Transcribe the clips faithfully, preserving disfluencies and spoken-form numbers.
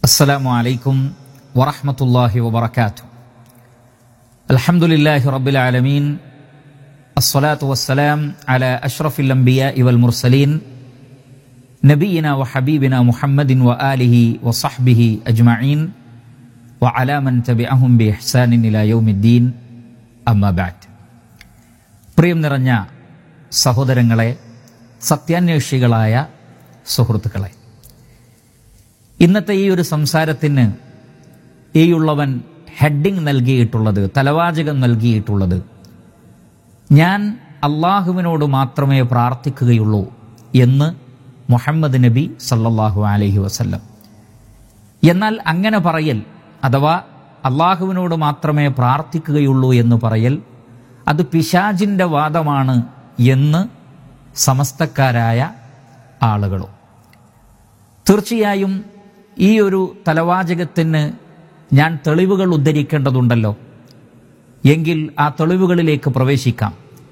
അസ്സലാമു അലൈക്കും വറഹ്മത്തുള്ളാഹി വബറകാതുഹു. അൽഹംദുലില്ലാഹി റബ്ബിൽ ആലമീൻ. അസ്സലാത്തു വസ്സലാം അലാ അഷ്റഫിൽ അംബിയാഇ വൽ മുർസലീൻ നബിയിനാ വഹബീബിനാ മുഹമ്മദിൻ വആലിഹി വസഹ്ബിഹി അജ്മഈൻ വഅലാ മൻ തബിഅഹും ബിഇഹ്സാനിൻ ഇലാ യൗമിദ്ദീൻ. അമ്മാ ബഅദ്. പ്രിയം നിറഞ്ഞ സഹോദരങ്ങളെ, സത്യാന്വേഷികളായ സുഹൃത്തുക്കളെ, ഇന്നത്തെ ഈ ഒരു സംസാരത്തിന് ഈയുള്ളവൻ ഹെഡിങ് നൽകിയിട്ടുള്ളത്, തലവാചകം നൽകിയിട്ടുള്ളത്, ഞാൻ അള്ളാഹുവിനോട് മാത്രമേ പ്രാർത്ഥിക്കുകയുള്ളൂ എന്ന് മുഹമ്മദ് നബി സല്ലല്ലാഹു അലൈഹി വസല്ലം. എന്നാൽ അങ്ങനെ പറയൽ അഥവാ അള്ളാഹുവിനോട് മാത്രമേ പ്രാർത്ഥിക്കുകയുള്ളൂ എന്ന് പറയൽ അത് പിശാചിൻ്റെ വാദമാണ് എന്ന് സമസ്തക്കാരായ ആളുകളും. തീർച്ചയായും ഈ ഒരു തലവാചകത്തിന് ഞാൻ തെളിവുകൾ ഉദ്ധരിക്കേണ്ടതുണ്ടല്ലോ. എങ്കിൽ ആ തെളിവുകളിലേക്ക് പ്രവേശിക്കാം.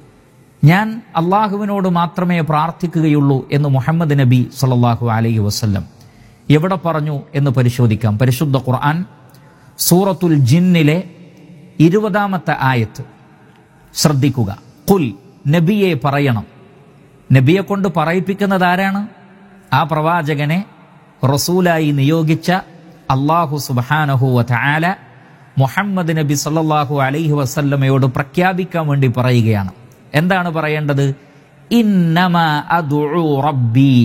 ഞാൻ അള്ളാഹുവിനോട് മാത്രമേ പ്രാർത്ഥിക്കുകയുള്ളൂ എന്ന് മുഹമ്മദ് നബി സല്ലല്ലാഹു അലൈഹി വസല്ലം എവിടെ പറഞ്ഞു എന്ന് പരിശോധിക്കാം. പരിശുദ്ധ ഖുർആൻ സൂറത്തുൽ ജിന്നിലെ ഇരുപതാമത്തെ ആയത്ത് ശ്രദ്ധിക്കുക. ഖുൽ, നബിയെ പറയണം. നബിയെ കൊണ്ട് പറയിപ്പിക്കുന്നത് ആരാണ്? ആ പ്രവാചകനെ റസൂലായി നിയോഗിച്ച അല്ലാഹു സുബ്ഹാനഹു വ തആല മുഹമ്മദ് നബി സല്ലല്ലാഹു അലൈഹി വസല്ലമയോട് പ്രഖ്യാപിക്കാൻ വേണ്ടി പറയുകയാണ്. എന്താണ് പറയേണ്ടത്? ഇന്നമാ അദ്ഉ റബ്ബി,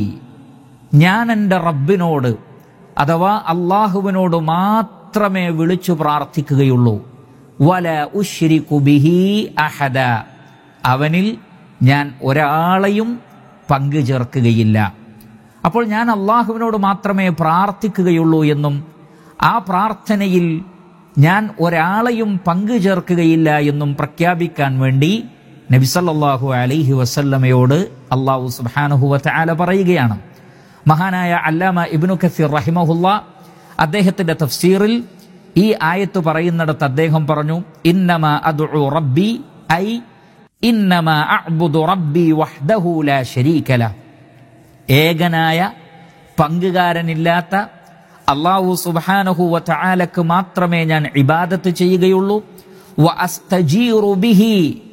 ഞാൻ എൻ്റെ റബ്ബിനോട് അഥവാ അള്ളാഹുവിനോട് മാത്രമേ വിളിച്ചു പ്രാർത്ഥിക്കുകയുള്ളൂ. വല ഉശ്രികു ബിഹി അഹദ, അവനിൽ ഞാൻ ഒരാളെയും പങ്കു ചേർക്കുകയില്ല. അപ്പോൾ ഞാൻ അള്ളാഹുവിനോട് മാത്രമേ പ്രാർത്ഥിക്കുകയുള്ളൂ എന്നും ആ പ്രാർത്ഥനയിൽ ഞാൻ ഒരാളെയും പങ്കു ചേർക്കുകയില്ല എന്നും പ്രഖ്യാപിക്കാൻ വേണ്ടി നബി സല്ലല്ലാഹു അലൈഹി വസല്ലമയോട് അല്ലാഹു സുബ്ഹാനഹു വ തആല പറയുകയാണ്. മഹാനായ അല്ലാമ ഇബ്നു കസീർ റഹിമഹുല്ലാ അദ്ദേഹത്തിന്റെ തഫ്സീറിൽ ഈ ആയത്ത് പറയുന്നിടത്ത് അദ്ദേഹം പറഞ്ഞു, ഇന്നമാ അദ്ഉ റബ്ബി ഐ ഇന്നമാ അഅ്ബുദു റബ്ബി വഹ്ദഹു ലാ ശരീക ലഹ്, ഏകനായ പങ്കുകാരനില്ലാത്ത അല്ലാഹു സുബ്ഹാനഹു വ തആലക്ക് മാത്രമേ ഞാൻ ഇബാദത്ത് ചെയ്യുകയുള്ളൂ. വ അസ്തജീറു ബിഹി,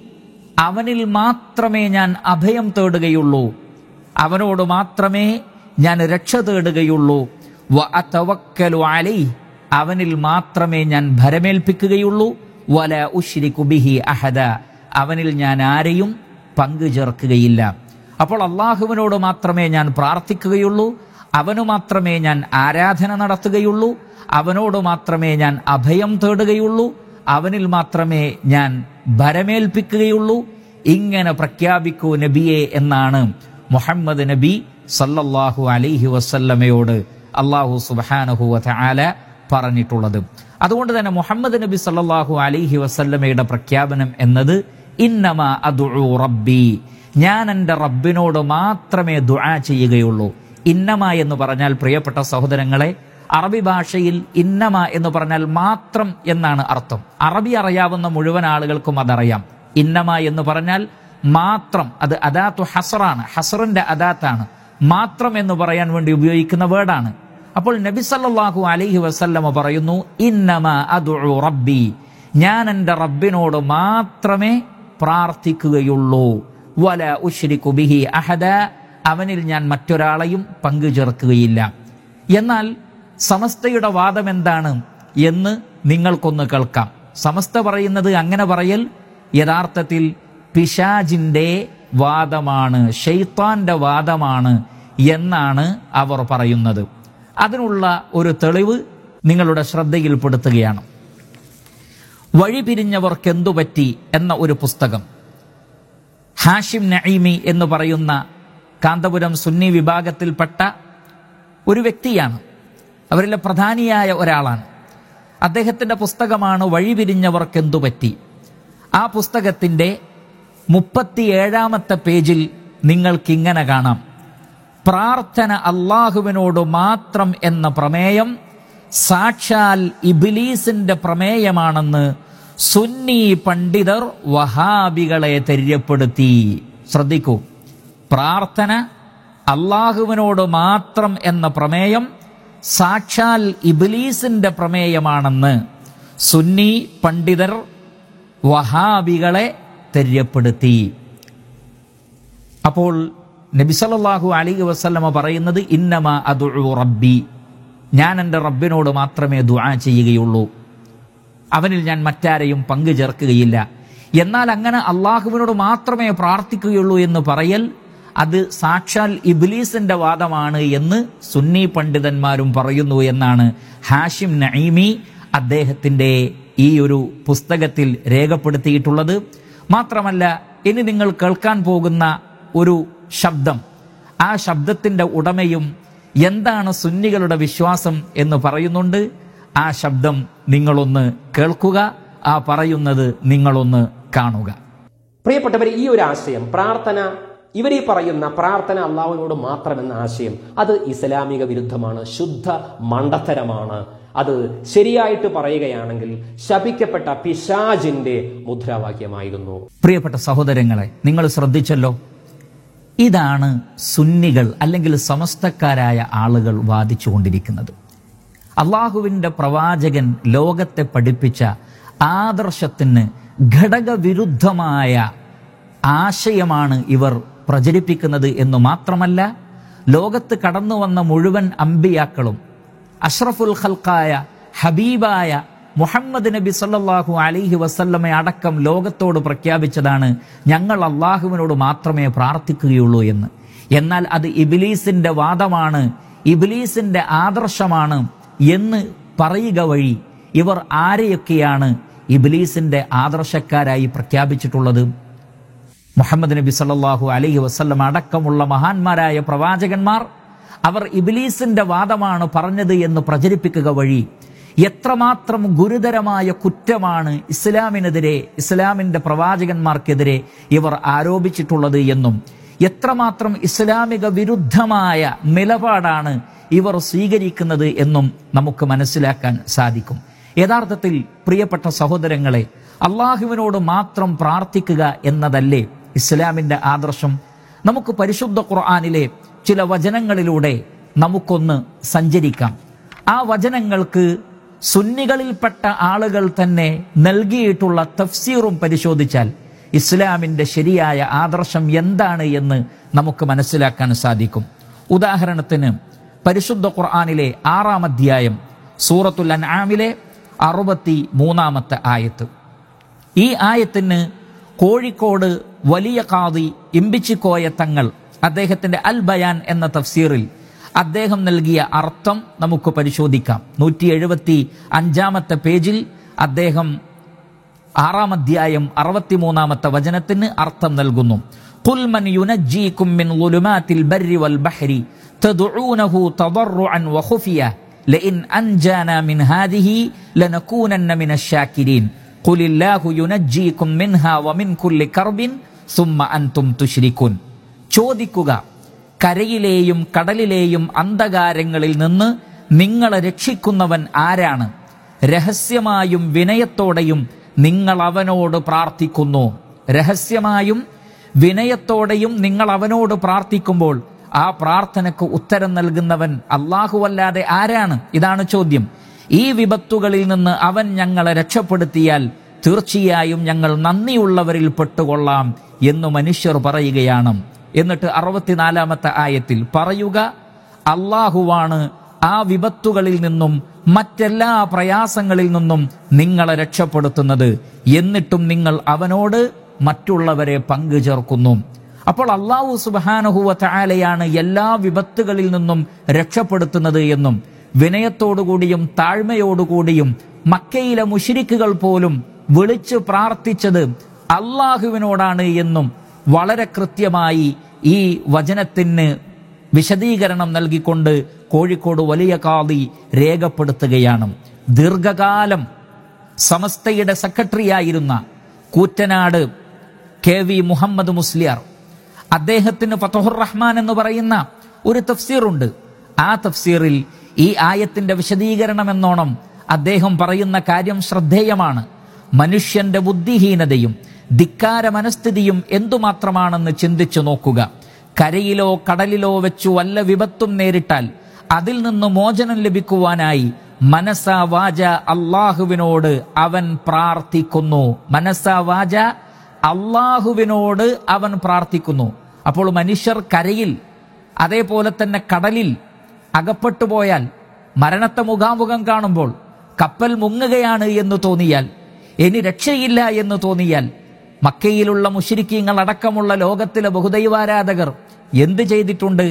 അവനിൽ മാത്രമേ ഞാൻ അഭയം തേടുകയുള്ളൂ, അവനോട് മാത്രമേ ഞാൻ രക്ഷ തേടുകയുള്ളൂ. വ അതവക്കലു അലൈഹി, അവനിൽ മാത്രമേ ഞാൻ ഭരമേൽപ്പിക്കുകയുള്ളൂ. വല ഉശ്രികു ബിഹി അഹദ, അവനിൽ ഞാൻ ആരെയും പങ്കു ചേർക്കുകയില്ല. അപ്പോൾ അള്ളാഹുവിനോട് മാത്രമേ ഞാൻ പ്രാർത്ഥിക്കുകയുള്ളൂ, അവനു മാത്രമേ ഞാൻ ആരാധന നടത്തുകയുള്ളൂ, അവനോട് മാത്രമേ ഞാൻ അഭയം തേടുകയുള്ളൂ, അവനിൽ മാത്രമേ ഞാൻ ഭരമേൽപ്പിക്കുകയുള്ളൂ. ഇങ്ങനെ പ്രഖ്യാപിക്കൂ നബിയെ എന്നാണ് മുഹമ്മദ് നബി സല്ലല്ലാഹു അലൈഹി വസല്ലമയോട് അല്ലാഹു സുബ്ഹാനഹു വ തആല പറഞ്ഞിട്ടുള്ളത്. അതുകൊണ്ട് തന്നെ മുഹമ്മദ് നബി സല്ലല്ലാഹു അലൈഹി വസല്ലമയുടെ പ്രഖ്യാപനം എന്നത് ഇന്നമാ അദ്ഉ റബ്ബി, ഞാൻ എൻ്റെ റബ്ബിനോട് മാത്രമേ ദുആ ചെയ്യുകയുള്ളൂ. ഇന്നമ എന്ന് പറഞ്ഞാൽ, പ്രിയപ്പെട്ട സഹോദരങ്ങളെ, അറബി ഭാഷയിൽ ഇന്നമ എന്ന് പറഞ്ഞാൽ മാത്രം എന്നാണ് അർത്ഥം. അറബി അറിയാവുന്ന മുഴുവൻ ആളുകൾക്കും അതറിയാം. ഇന്നമ എന്ന് പറഞ്ഞാൽ മാത്രം, അത് അദാത്തു ഹസറാണ്, ഹസറിന്റെ അദാത്താണ്. മാത്രം എന്ന് പറയാൻ വേണ്ടി ഉപയോഗിക്കുന്ന വേർഡാണ്. അപ്പോൾ നബി സല്ലല്ലാഹു അലൈഹി വസല്ലമ പറയുന്നു, ഇന്നമ അദ്ഉ റബ്ബി, ഞാൻ എൻ്റെ റബ്ബിനോട് മാത്രമേ പ്രാർത്ഥിക്കുകയുള്ളൂ. വല ഉശ്രികു ബിഹി അഹദ, അവനിൽ ഞാൻ മറ്റൊരാളെയും പങ്കു ചേർക്കുകയില്ല. എന്നാൽ സമസ്തയുടെ വാദം എന്താണ് എന്ന് നിങ്ങൾക്കൊന്ന് കേൾക്കാം. സമസ്ത പറയുന്നത് അങ്ങനെ പറയൽ യഥാർത്ഥത്തിൽ പിശാചിന്റെ വാദമാണ്, ശൈത്താന്റെ വാദമാണ് എന്നാണ് അവർ പറയുന്നത്. അതിനുള്ള ഒരു തെളിവ് നിങ്ങളുടെ ശ്രദ്ധയിൽപ്പെടുത്തുകയാണ്. വഴിപിരിഞ്ഞവർക്കെന്തു പറ്റി എന്ന ഒരു പുസ്തകം ഹാഷിം നഈമി എന്ന് പറയുന്ന കാന്തപുരം സുന്നി വിഭാഗത്തിൽപ്പെട്ട ഒരു വ്യക്തിയാണ്, അവരിലെ പ്രധാനിയായ ഒരാളാണ്. അദ്ദേഹത്തിന്റെ പുസ്തകമാണ് വഴിപിരിഞ്ഞവർക്കെന്തു പറ്റി. ആ പുസ്തകത്തിന്റെ മുപ്പത്തിയേഴാമത്തെ പേജിൽ നിങ്ങൾക്കിങ്ങനെ കാണാം, പ്രാർത്ഥന അള്ളാഹുവിനോട് മാത്രം എന്ന പ്രമേയം സാക്ഷാൽ ഇബ്ലീസിന്റെ പ്രമേയമാണെന്ന് സുന്നി പണ്ഡിതർ വഹാബികളെ തെര്യപ്പെടുത്തി. ശ്രദ്ധിക്കൂ, പ്രാർത്ഥന അള്ളാഹുവിനോട് മാത്രം എന്ന പ്രമേയം സാക്ഷാൽ ഇബ്ലീസിന്റെ പ്രമേയമാണെന്ന് സുന്നി പണ്ഡിതർ വഹാബികളെ തെര്യപ്പെടുത്തി. അപ്പോൾ നബി സല്ലല്ലാഹു അലൈഹി വസല്ലമ പറയുന്നത് ഇന്നമാ അദ്ഉ റബ്ബി, ഞാൻ എൻ്റെ റബ്ബിനോട് മാത്രമേ ദുആ ചെയ്യുകയുള്ളൂ, അവനിൽ ഞാൻ മറ്റാരെയും പങ്കു ചേർക്കുകയില്ല. എന്നാൽ അങ്ങനെ അള്ളാഹുവിനോട് മാത്രമേ പ്രാർത്ഥിക്കുകയുള്ളൂ എന്ന് പറയൽ അത് സാക്ഷാൽ ഇബ്ലീസിന്റെ വാദമാണ് എന്ന് സുന്നി പണ്ഡിതന്മാരും പറയുന്നു എന്നാണ് ഹാഷിം നഈമി അദ്ദേഹത്തിന്റെ ഈ ഒരു പുസ്തകത്തിൽ രേഖപ്പെടുത്തിയിട്ടുള്ളത്. മാത്രമല്ല, ഇനി നിങ്ങൾ കേൾക്കാൻ പോകുന്ന ഒരു ശബ്ദം, ആ ശബ്ദത്തിന്റെ ഉടമയും എന്താണ് സുന്നികളുടെ വിശ്വാസം എന്ന് പറയുന്നുണ്ട്. ആ ശബ്ദം നിങ്ങളൊന്ന് കേൾക്കുക, ആ പറയുന്നത് നിങ്ങളൊന്ന് കാണുക. പ്രിയപ്പെട്ടവരെ, ഈ ഒരു ആശയം പ്രാർത്ഥന, ഇവരീ പറയുന്ന പ്രാർത്ഥന അള്ളാഹുവിനോട് മാത്രമെന്ന ആശയം അത് ഇസ്ലാമിക വിരുദ്ധമാണ്, ശുദ്ധ മണ്ടത്തരമാണ്. അത് ശരിയായിട്ട് പറയുകയാണെങ്കിൽ ശപിക്കപ്പെട്ട പിശാചിന്റെ മുദ്രാവാക്യമായിരുന്നു. പ്രിയപ്പെട്ട സഹോദരങ്ങളെ, നിങ്ങൾ ശ്രദ്ധിച്ചല്ലോ, ഇതാണ് സുന്നികൾ അല്ലെങ്കിൽ സമസ്തക്കാരായ ആളുകൾ വാദിച്ചുകൊണ്ടിരിക്കുന്നത്. അള്ളാഹുവിന്റെ പ്രവാചകൻ ലോകത്തെ പഠിപ്പിച്ച ആദർശത്തിന് ഘടകവിരുദ്ധമായ ആശയമാണ് ഇവർ പ്രചരിപ്പിക്കുന്നത് എന്ന് മാത്രമല്ല, ലോകത്ത് കടന്നു വന്ന മുഴുവൻ അമ്പിയാക്കളും അഷ്റഫുൽ ഖൽഖായ ഹബീബായ മുഹമ്മദ് നബി സല്ലല്ലാഹു അലൈഹി വസല്ലമയെ അടക്കം ലോകത്തോട് പ്രഖ്യാപിച്ചതാണ് ഞങ്ങൾ അള്ളാഹുവിനോട് മാത്രമേ പ്രാർത്ഥിക്കുകയുള്ളൂ എന്ന്. എന്നാൽ അത് ഇബ്ലീസിന്റെ വാദമാണ്, ഇബ്ലീസിന്റെ ആദർശമാണ് എന്ന് പറയുക വഴി ഇവർ ആരെയൊക്കെയാണ് ഇബ്ലീസിന്റെ ആദർശക്കാരായി പ്രഖ്യാപിച്ചിട്ടുള്ളത്? മുഹമ്മദ് നബി സല്ലല്ലാഹു അലൈഹി വസല്ലം അടക്കമുള്ള മഹാന്മാരായ പ്രവാചകന്മാർ അവർ ഇബ്ലീസിന്റെ വാദമാണ് പറഞ്ഞത് എന്ന് പ്രചരിപ്പിക്കുക വഴി എത്രമാത്രം ഗുരുതരമായ കുറ്റമാണ് ഇസ്ലാമിനെതിരെ, ഇസ്ലാമിന്റെ പ്രവാചകന്മാർക്കെതിരെ ഇവർ ആരോപിച്ചിട്ടുള്ളത് എന്നും എത്രമാത്രം ഇസ്ലാമിക വിരുദ്ധമായ നിലപാടാണ് ഇവർ സ്വീകരിക്കുന്നത് എന്നും നമുക്ക് മനസ്സിലാക്കാൻ സാധിക്കും. യഥാർത്ഥത്തിൽ പ്രിയപ്പെട്ട സഹോദരങ്ങളെ, അള്ളാഹുവിനോട് മാത്രം പ്രാർത്ഥിക്കുക എന്നതല്ലേ ഇസ്ലാമിന്റെ ആദർശം? നമുക്ക് പരിശുദ്ധ ഖുർആനിലെ ചില വചനങ്ങളിലൂടെ നമുക്കൊന്ന് സഞ്ചരിക്കാം. ആ വചനങ്ങൾക്ക് സുന്നികളിൽപ്പെട്ട ആളുകൾ തന്നെ നൽകിയിട്ടുള്ള തഫ്സീറും പരിശോധിച്ചാൽ ഇസ്ലാമിന്റെ ശരിയായ ആദർശം എന്താണ് എന്ന് നമുക്ക് മനസ്സിലാക്കാൻ സാധിക്കും. ഉദാഹരണത്തിന് പരിശുദ്ധ ഖുർആനിലെ ആറാം അധ്യായം സൂറത്തുൽ അൻആമിലെ അറുപത്തി മൂന്നാമത്തെ ആയത്ത്. ഈ ആയത്തിന് കോഴിക്കോട് വലിയ ഖാദി ഇമ്പിച്ചിക്കോയ തങ്ങൾ അദ്ദേഹത്തിന്റെ അൽ ബയാൻ എന്ന തഫ്സീറിൽ അദ്ദേഹം നൽകിയ അർത്ഥം നമുക്ക് പരിശോധിക്കാം. നൂറ്റി എഴുപത്തി അഞ്ചാമത്തെ പേജിൽ അദ്ദേഹം ആറാം അധ്യായം അറുപത്തിമൂന്നാമത്തെ വചനത്തിന് അർത്ഥം നൽകുന്നു. ഖുൽ മൻ യുനജ്ജീകും മിൻ ളുലുമാതിൽ ബർരി വൽ ബഹ്രി തദ്ഊനഹു തദർറുഅൻ വഖുഫിയ ലഇൻ അൻജാനാ മിൻ ഹാദിഹി ലനകൂനന്ന മിനശ് ശാകിരീൻ ഖുലില്ലാഹു യുനജ്ജീകും മിൻഹാ വമിൻ കുല്ലി കർബിൻ സുമ്മ അൻതും തുശ്രികൂൻ. ചോദിക്കുക, കരയിലെയും കടലിലെയും അന്ധകാരങ്ങളിൽ നിന്ന് നിങ്ങളെ രക്ഷിക്കുന്നവൻ ആരാണ്? രഹസ്യമായും വിനയത്തോടെയും നിങ്ങൾ അവനോട് പ്രാർത്ഥിക്കുന്നു. രഹസ്യമായും വിനയത്തോടെയും നിങ്ങൾ അവനോട് പ്രാർത്ഥിക്കുമ്പോൾ ആ പ്രാർത്ഥനക്ക് ഉത്തരം നൽകുന്നവൻ അല്ലാഹുവല്ലാതെ ആരാണ്? ഇതാണ് ചോദ്യം. ഈ വിപത്തുകളിൽ നിന്ന് അവൻ ഞങ്ങളെ രക്ഷപ്പെടുത്തിയാൽ തീർച്ചയായും ഞങ്ങൾ നന്ദിയുള്ളവരിൽ പെട്ടുകൊള്ളാം എന്ന് മനുഷ്യർ പറയുകയാണ്. എന്നിട്ട് അറുപത്തിനാലാമത്തെ ആയത്തിൽ പറയുക, അല്ലാഹുവാണ് ആ വിപത്തുകളിൽ നിന്നും മറ്റെല്ലാ പ്രയാസങ്ങളിൽ നിന്നും നിങ്ങളെ രക്ഷപ്പെടുത്തുന്നത്, എന്നിട്ടും നിങ്ങൾ അവനോട് മറ്റുള്ളവരെ പങ്കു ചേർക്കുന്നു. അപ്പോൾ അല്ലാഹു സുബ്ഹാനഹു വ തആലയാണ് എല്ലാ വിപത്തുകളിൽ നിന്നും രക്ഷപ്പെടുത്തുന്നത് എന്നും വിനയത്തോടുകൂടിയും താഴ്മയോടുകൂടിയും മക്കയിലെ മുശ്രിക്കുകൾ പോലും വിളിച്ചു പ്രാർത്ഥിച്ചത് അല്ലാഹുവിനോടാണ് എന്നും വളരെ കൃത്യമായി ഈ വചനത്തിന് വിശദീകരണം നൽകിക്കൊണ്ട് കോഴിക്കോട് വലിയ ഖാദി രേഖപ്പെടുത്തുകയാണ്. ദീർഘകാലം സമസ്തയുടെ സെക്രട്ടറിയായിരുന്ന കൂറ്റനാട് കെ വി മുഹമ്മദ് മുസ്ലിയാർ, അദ്ദേഹത്തിന് ഫതഹുർ റഹ്മാൻ എന്ന് പറയുന്ന ഒരു തഫ്സീറുണ്ട്. ആ തഫ്സീറിൽ ഈ ആയത്തിന്റെ വിശദീകരണം എന്നോണം അദ്ദേഹം പറയുന്ന കാര്യം ശ്രദ്ധേയമാണ്. മനുഷ്യന്റെ ബുദ്ധിഹീനതയും ധിക്കാര മനസ്ഥിതിയും എന്തുമാത്രമാണെന്ന് ചിന്തിച്ചു നോക്കുക. കരയിലോ കടലിലോ വെച്ചു വല്ല വിപത്തും നേരിട്ടാൽ അതിൽ നിന്ന് മോചനം ലഭിക്കുവാനായി മനസ്സാ വാച അള്ളാഹുവിനോട് അവൻ പ്രാർത്ഥിക്കുന്നു. മനസ്സാ വാച അള്ളാഹുവിനോട് അവൻ പ്രാർത്ഥിക്കുന്നു. അപ്പോൾ മനുഷ്യർ കരയിൽ അതേപോലെ തന്നെ കടലിൽ അകപ്പെട്ടു പോയാൽ, മരണത്തെ മുഖാമുഖം കാണുമ്പോൾ, കപ്പൽ മുങ്ങുകയാണ് എന്ന് തോന്നിയാൽ, ഇനി രക്ഷയില്ല എന്ന് തോന്നിയാൽ, മക്കയിലുള്ള മുശ്രിക്കീങ്ങൾ അടക്കമുള്ള ലോകത്തിലെ ബഹുദൈവാരാധകർ എന്ത് ചെയ്തിട്ടുണ്ട്?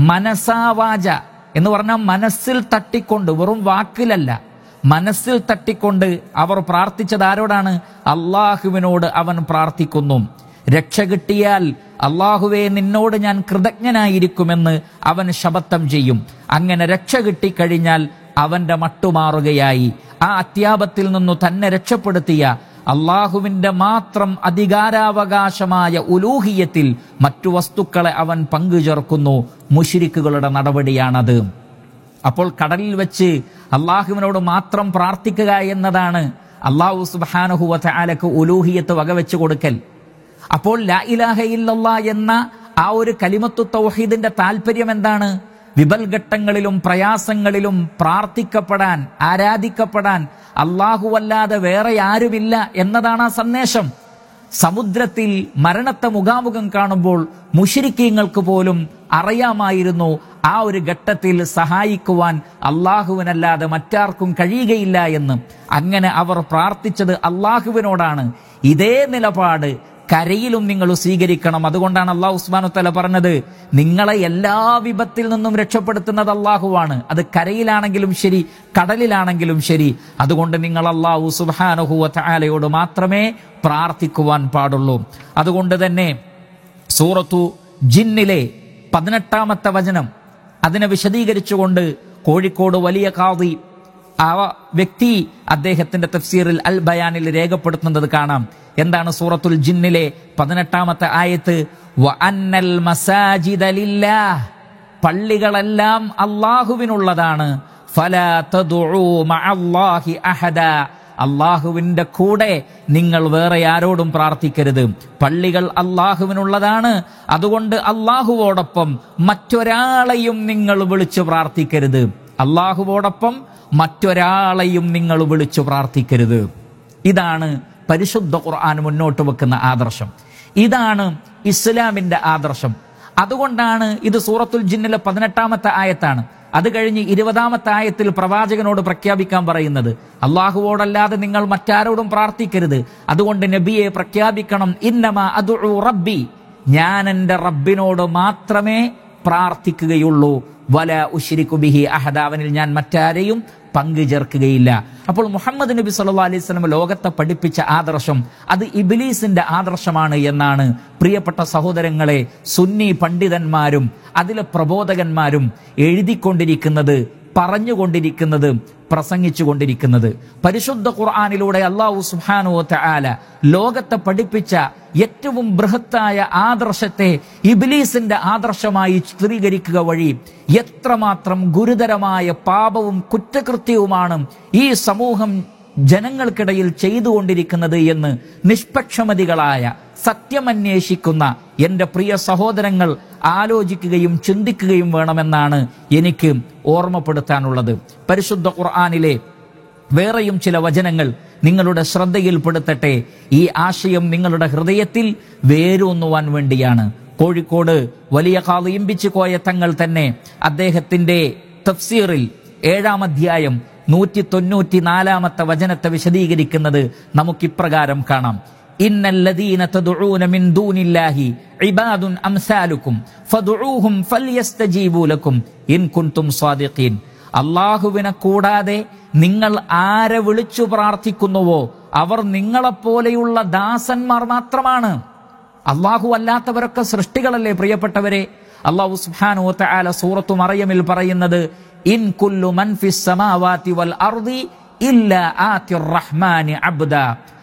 മനസാവാച എന്ന് പറഞ്ഞാൽ മനസ്സിൽ തട്ടിക്കൊണ്ട്, വെറും വാക്കിലല്ല, മനസ്സിൽ തട്ടിക്കൊണ്ട് അവർ പ്രാർത്ഥിച്ചത് ആരോടാണ്? അള്ളാഹുവിനോട് അവൻ പ്രാർത്ഥിക്കുന്നു. രക്ഷ കിട്ടിയാൽ അള്ളാഹുവേ നിന്നോട് ഞാൻ കൃതജ്ഞനായിരിക്കുമെന്ന് അവൻ ശപഥം ചെയ്യും. അങ്ങനെ രക്ഷ കിട്ടിക്കഴിഞ്ഞാൽ അവന്റെ മട്ടുമാറുകയായി. ആ അത്യാപത്തിൽ നിന്നു തന്നെ രക്ഷപ്പെടുത്തിയ അള്ളാഹുവിന്റെ മാത്രം അധികാരാവകാശമായ ഉലൂഹിയത്തിൽ മറ്റു വസ്തുക്കളെ അവൻ പങ്കുചേർക്കുന്നു. മുശ്രിക്കുകളുടെ നടപടിയാണത്. അപ്പോൾ കടലിൽ വെച്ച് അള്ളാഹുവിനോട് മാത്രം പ്രാർത്ഥിക്കുക എന്നതാണ് അള്ളാഹു സുബ്ഹാനഹു വ തആലക്ക് ഉലൂഹിയത്ത് വകവെച്ച് കൊടുക്കൽ. അപ്പോൾ ലാ ഇലാഹ ഇല്ലല്ലാഹ് എന്ന ആ ഒരു കലിമത്തു തൗഹീദിന്റെ താല്പര്യം എന്താണ്? വിപൽഘട്ടങ്ങളിലും പ്രയാസങ്ങളിലും പ്രാർത്ഥിക്കപ്പെടാൻ, ആരാധിക്കപ്പെടാൻ അല്ലാഹുവല്ലാതെ വേറെ ആരുമില്ല എന്നതാണ് ആ സന്ദേശം. സമുദ്രത്തിൽ മരണത്തെ മുഖാമുഖം കാണുമ്പോൾ മുശ്രിക്കീങ്ങൾക്ക് പോലും അറിയാമായിരുന്നു ആ ഒരു ഘട്ടത്തിൽ സഹായിക്കുവാൻ അള്ളാഹുവിനല്ലാതെ മറ്റാർക്കും കഴിയുകയില്ല എന്ന്. അങ്ങനെ അവർ പ്രാർത്ഥിച്ചത് അള്ളാഹുവിനോടാണ്. ഇതേ നിലപാട് കരയിലും നിങ്ങൾ സ്വീകരിക്കണം. അതുകൊണ്ടാണ് അല്ലാഹു സുബ്ഹാനഹു വ തആല പറഞ്ഞത്, നിങ്ങളെ എല്ലാ വിപത്തിൽ നിന്നും രക്ഷപ്പെടുത്തുന്നത് അള്ളാഹുവാണ്. അത് കരയിലാണെങ്കിലും ശരി, കടലിലാണെങ്കിലും ശരി. അതുകൊണ്ട് നിങ്ങൾ അല്ലാഹു സുബ്ഹാനഹു വ തആലയോട് മാത്രമേ പ്രാർത്ഥിക്കുവാൻ പാടുള്ളൂ. അതുകൊണ്ട് തന്നെ സൂറത്തു ജിന്നിലെ പതിനെട്ടാമത്തെ വചനം അതിനെ വിശദീകരിച്ചുകൊണ്ട് കോഴിക്കോട് വലിയ ഖാദി ആ വ്യക്തി അദ്ദേഹത്തിന്റെ തഫ്സീറിൽ അൽ ബയാനിൽ രേഖപ്പെടുത്തുന്നത് കാണാം. എന്താണ് സൂറത്തുൽ ജിന്നിലെ പതിനെട്ടാമത്തെ ആയത്ത്? വ അന്നൽ മസാജിദ ലില്ലാഹ്, പള്ളികളെല്ലാം അല്ലാഹുവിനുള്ളതാണ്. ഫലാ തദ്ഉ മഅല്ലാഹി അഹദ, അല്ലാഹുവിന്റെ കൂടെ നിങ്ങൾ വേറെ ആരോടും പ്രാർത്ഥിക്കരുത്. പള്ളികൾ അല്ലാഹുവിനുള്ളതാണ്. അതുകൊണ്ട് അല്ലാഹുവോടൊപ്പം മറ്റൊരാളെയും നിങ്ങൾ വിളിച്ചു പ്രാർത്ഥിക്കരുത്. അല്ലാഹുവോടൊപ്പം മറ്റൊരാളെയും നിങ്ങൾ വിളിച്ചു പ്രാർത്ഥിക്കരുത്. ഇതാണ് പരിശുദ്ധ ഖുർആൻ മുന്നോട്ട് വെക്കുന്ന ആദർശം. ഇതാണ് ഇസ്ലാമിന്റെ ആദർശം. അതുകൊണ്ടാണ് ഇത് സൂറത്തുൽ ജിന്നിലെ പതിനെട്ടാമത്തെ ആയത്താണ്. അത് കഴിഞ്ഞ് ഇരുപതാമത്തെ ആയത്തിൽ പ്രവാചകനോട് പ്രഖ്യാപിക്കാൻ പറയുന്നത്, അള്ളാഹുവോടല്ലാതെ നിങ്ങൾ മറ്റാരോടും പ്രാർത്ഥിക്കരുത്. അതുകൊണ്ട് നബിയെ പ്രഖ്യാപിക്കണം, ഇന്നമാ അദ്ഉ റബ്ബി, ഞാൻ എൻ്റെ റബ്ബിനോട് മാത്രമേ പ്രാർത്ഥിക്കുകയുള്ളൂ. വല ഉശ്രികു ബിഹി അഹദ, അവനിൽ ഞാൻ മറ്റാരെയും പങ്കു ചേർക്കുകയില്ല. അപ്പോൾ മുഹമ്മദ് നബി സല്ലല്ലാഹു അലൈഹി വസല്ലം ലോകത്തെ പഠിപ്പിച്ച ആദർശം അത് ഇബ്ലീസിന്റെ ആദർശമാണ് എന്നാണ് പ്രിയപ്പെട്ട സഹോദരങ്ങളെ സുന്നി പണ്ഡിതന്മാരും അതിലെ പ്രബോധകന്മാരും എഴുതിക്കൊണ്ടിരിക്കുന്നത്, പറഞ്ഞുകൊണ്ടിരിക്കുന്നത്, പ്രസംഗിച്ചുകൊണ്ടിരിക്കുന്നത്. പരിശുദ്ധ ഖുർആനിലൂടെ അല്ലാഹു സുബ്ഹാനഹു വ തആല ലോകത്തെ പഠിപ്പിച്ച ഏറ്റവും ബൃഹത്തായ ആദർശത്തെ ഇബ്ലീസിന്റെ ആദർശമായി ചിത്രീകരിക്കുക വഴി എത്രമാത്രം ഗുരുതരമായ പാപവും കുറ്റകൃത്യവുമാണ് ഈ സമൂഹം ജനങ്ങൾക്കിടയിൽ ചെയ്തുകൊണ്ടിരിക്കുന്നത് എന്ന് നിഷ്പക്ഷമതികളായ സത്യമന്വേഷിക്കുന്ന എൻ്റെ പ്രിയ സഹോദരങ്ങൾ ആലോചിക്കുകയും ചിന്തിക്കുകയും വേണമെന്നാണ് എനിക്ക് ഓർമ്മപ്പെടുത്താനുള്ളത്. പരിശുദ്ധ ഖുർആനിലെ വേറെയും ചില വചനങ്ങൾ നിങ്ങളുടെ ശ്രദ്ധയിൽപ്പെടുത്തട്ടെ. ഈ ആശയം നിങ്ങളുടെ ഹൃദയത്തിൽ വേരൂന്നുവാൻ വേണ്ടിയാണ്. കോഴിക്കോട് വലിയ ഖാദി ഇമ്പിച്ച് കോയ തങ്ങൾ തന്നെ അദ്ദേഹത്തിന്റെ തഫ്സീറിൽ ഏഴാം അധ്യായം നൂറ്റി തൊണ്ണൂറ്റി നാലാമത്തെ വചനത്തെ വിശദീകരിക്കുന്നത് നമുക്കിപ്രകാരം കാണാം. ഇന്നല്ലദീന തദ്ഉന മിൻ ദൂനില്ലാഹി ഇബാദുൻ അംസാലുക്കും ഫദ്ഉഹും ഫൽയസ്തജീബു ലക്കും ഇൻ കുൻതും സ്വാദിഖീൻ. അല്ലാഹുവിനെ കൂടാതെ നിങ്ങൾ ആരെ വിളിച്ചു പ്രാർത്ഥിക്കുന്നുവോ അവർ നിങ്ങളെപ്പോലെയുള്ള ദാസന്മാർ മാത്രമാണ്. അല്ലാഹു അല്ലാത്തവരൊക്കെ സൃഷ്ടികളല്ലേ പ്രിയപ്പെട്ടവരെ. അല്ലാഹു സുബ്ഹാനഹു വ തആല സൂറത്തു മറിയമിൽ പറയുന്നത്, ഇൻ കുല്ലു മൻ ഫിസ് സമാവാതി വൽ അർദി ഇല്ലാ ആതിർ റഹ്മാനി അബ്ദാ.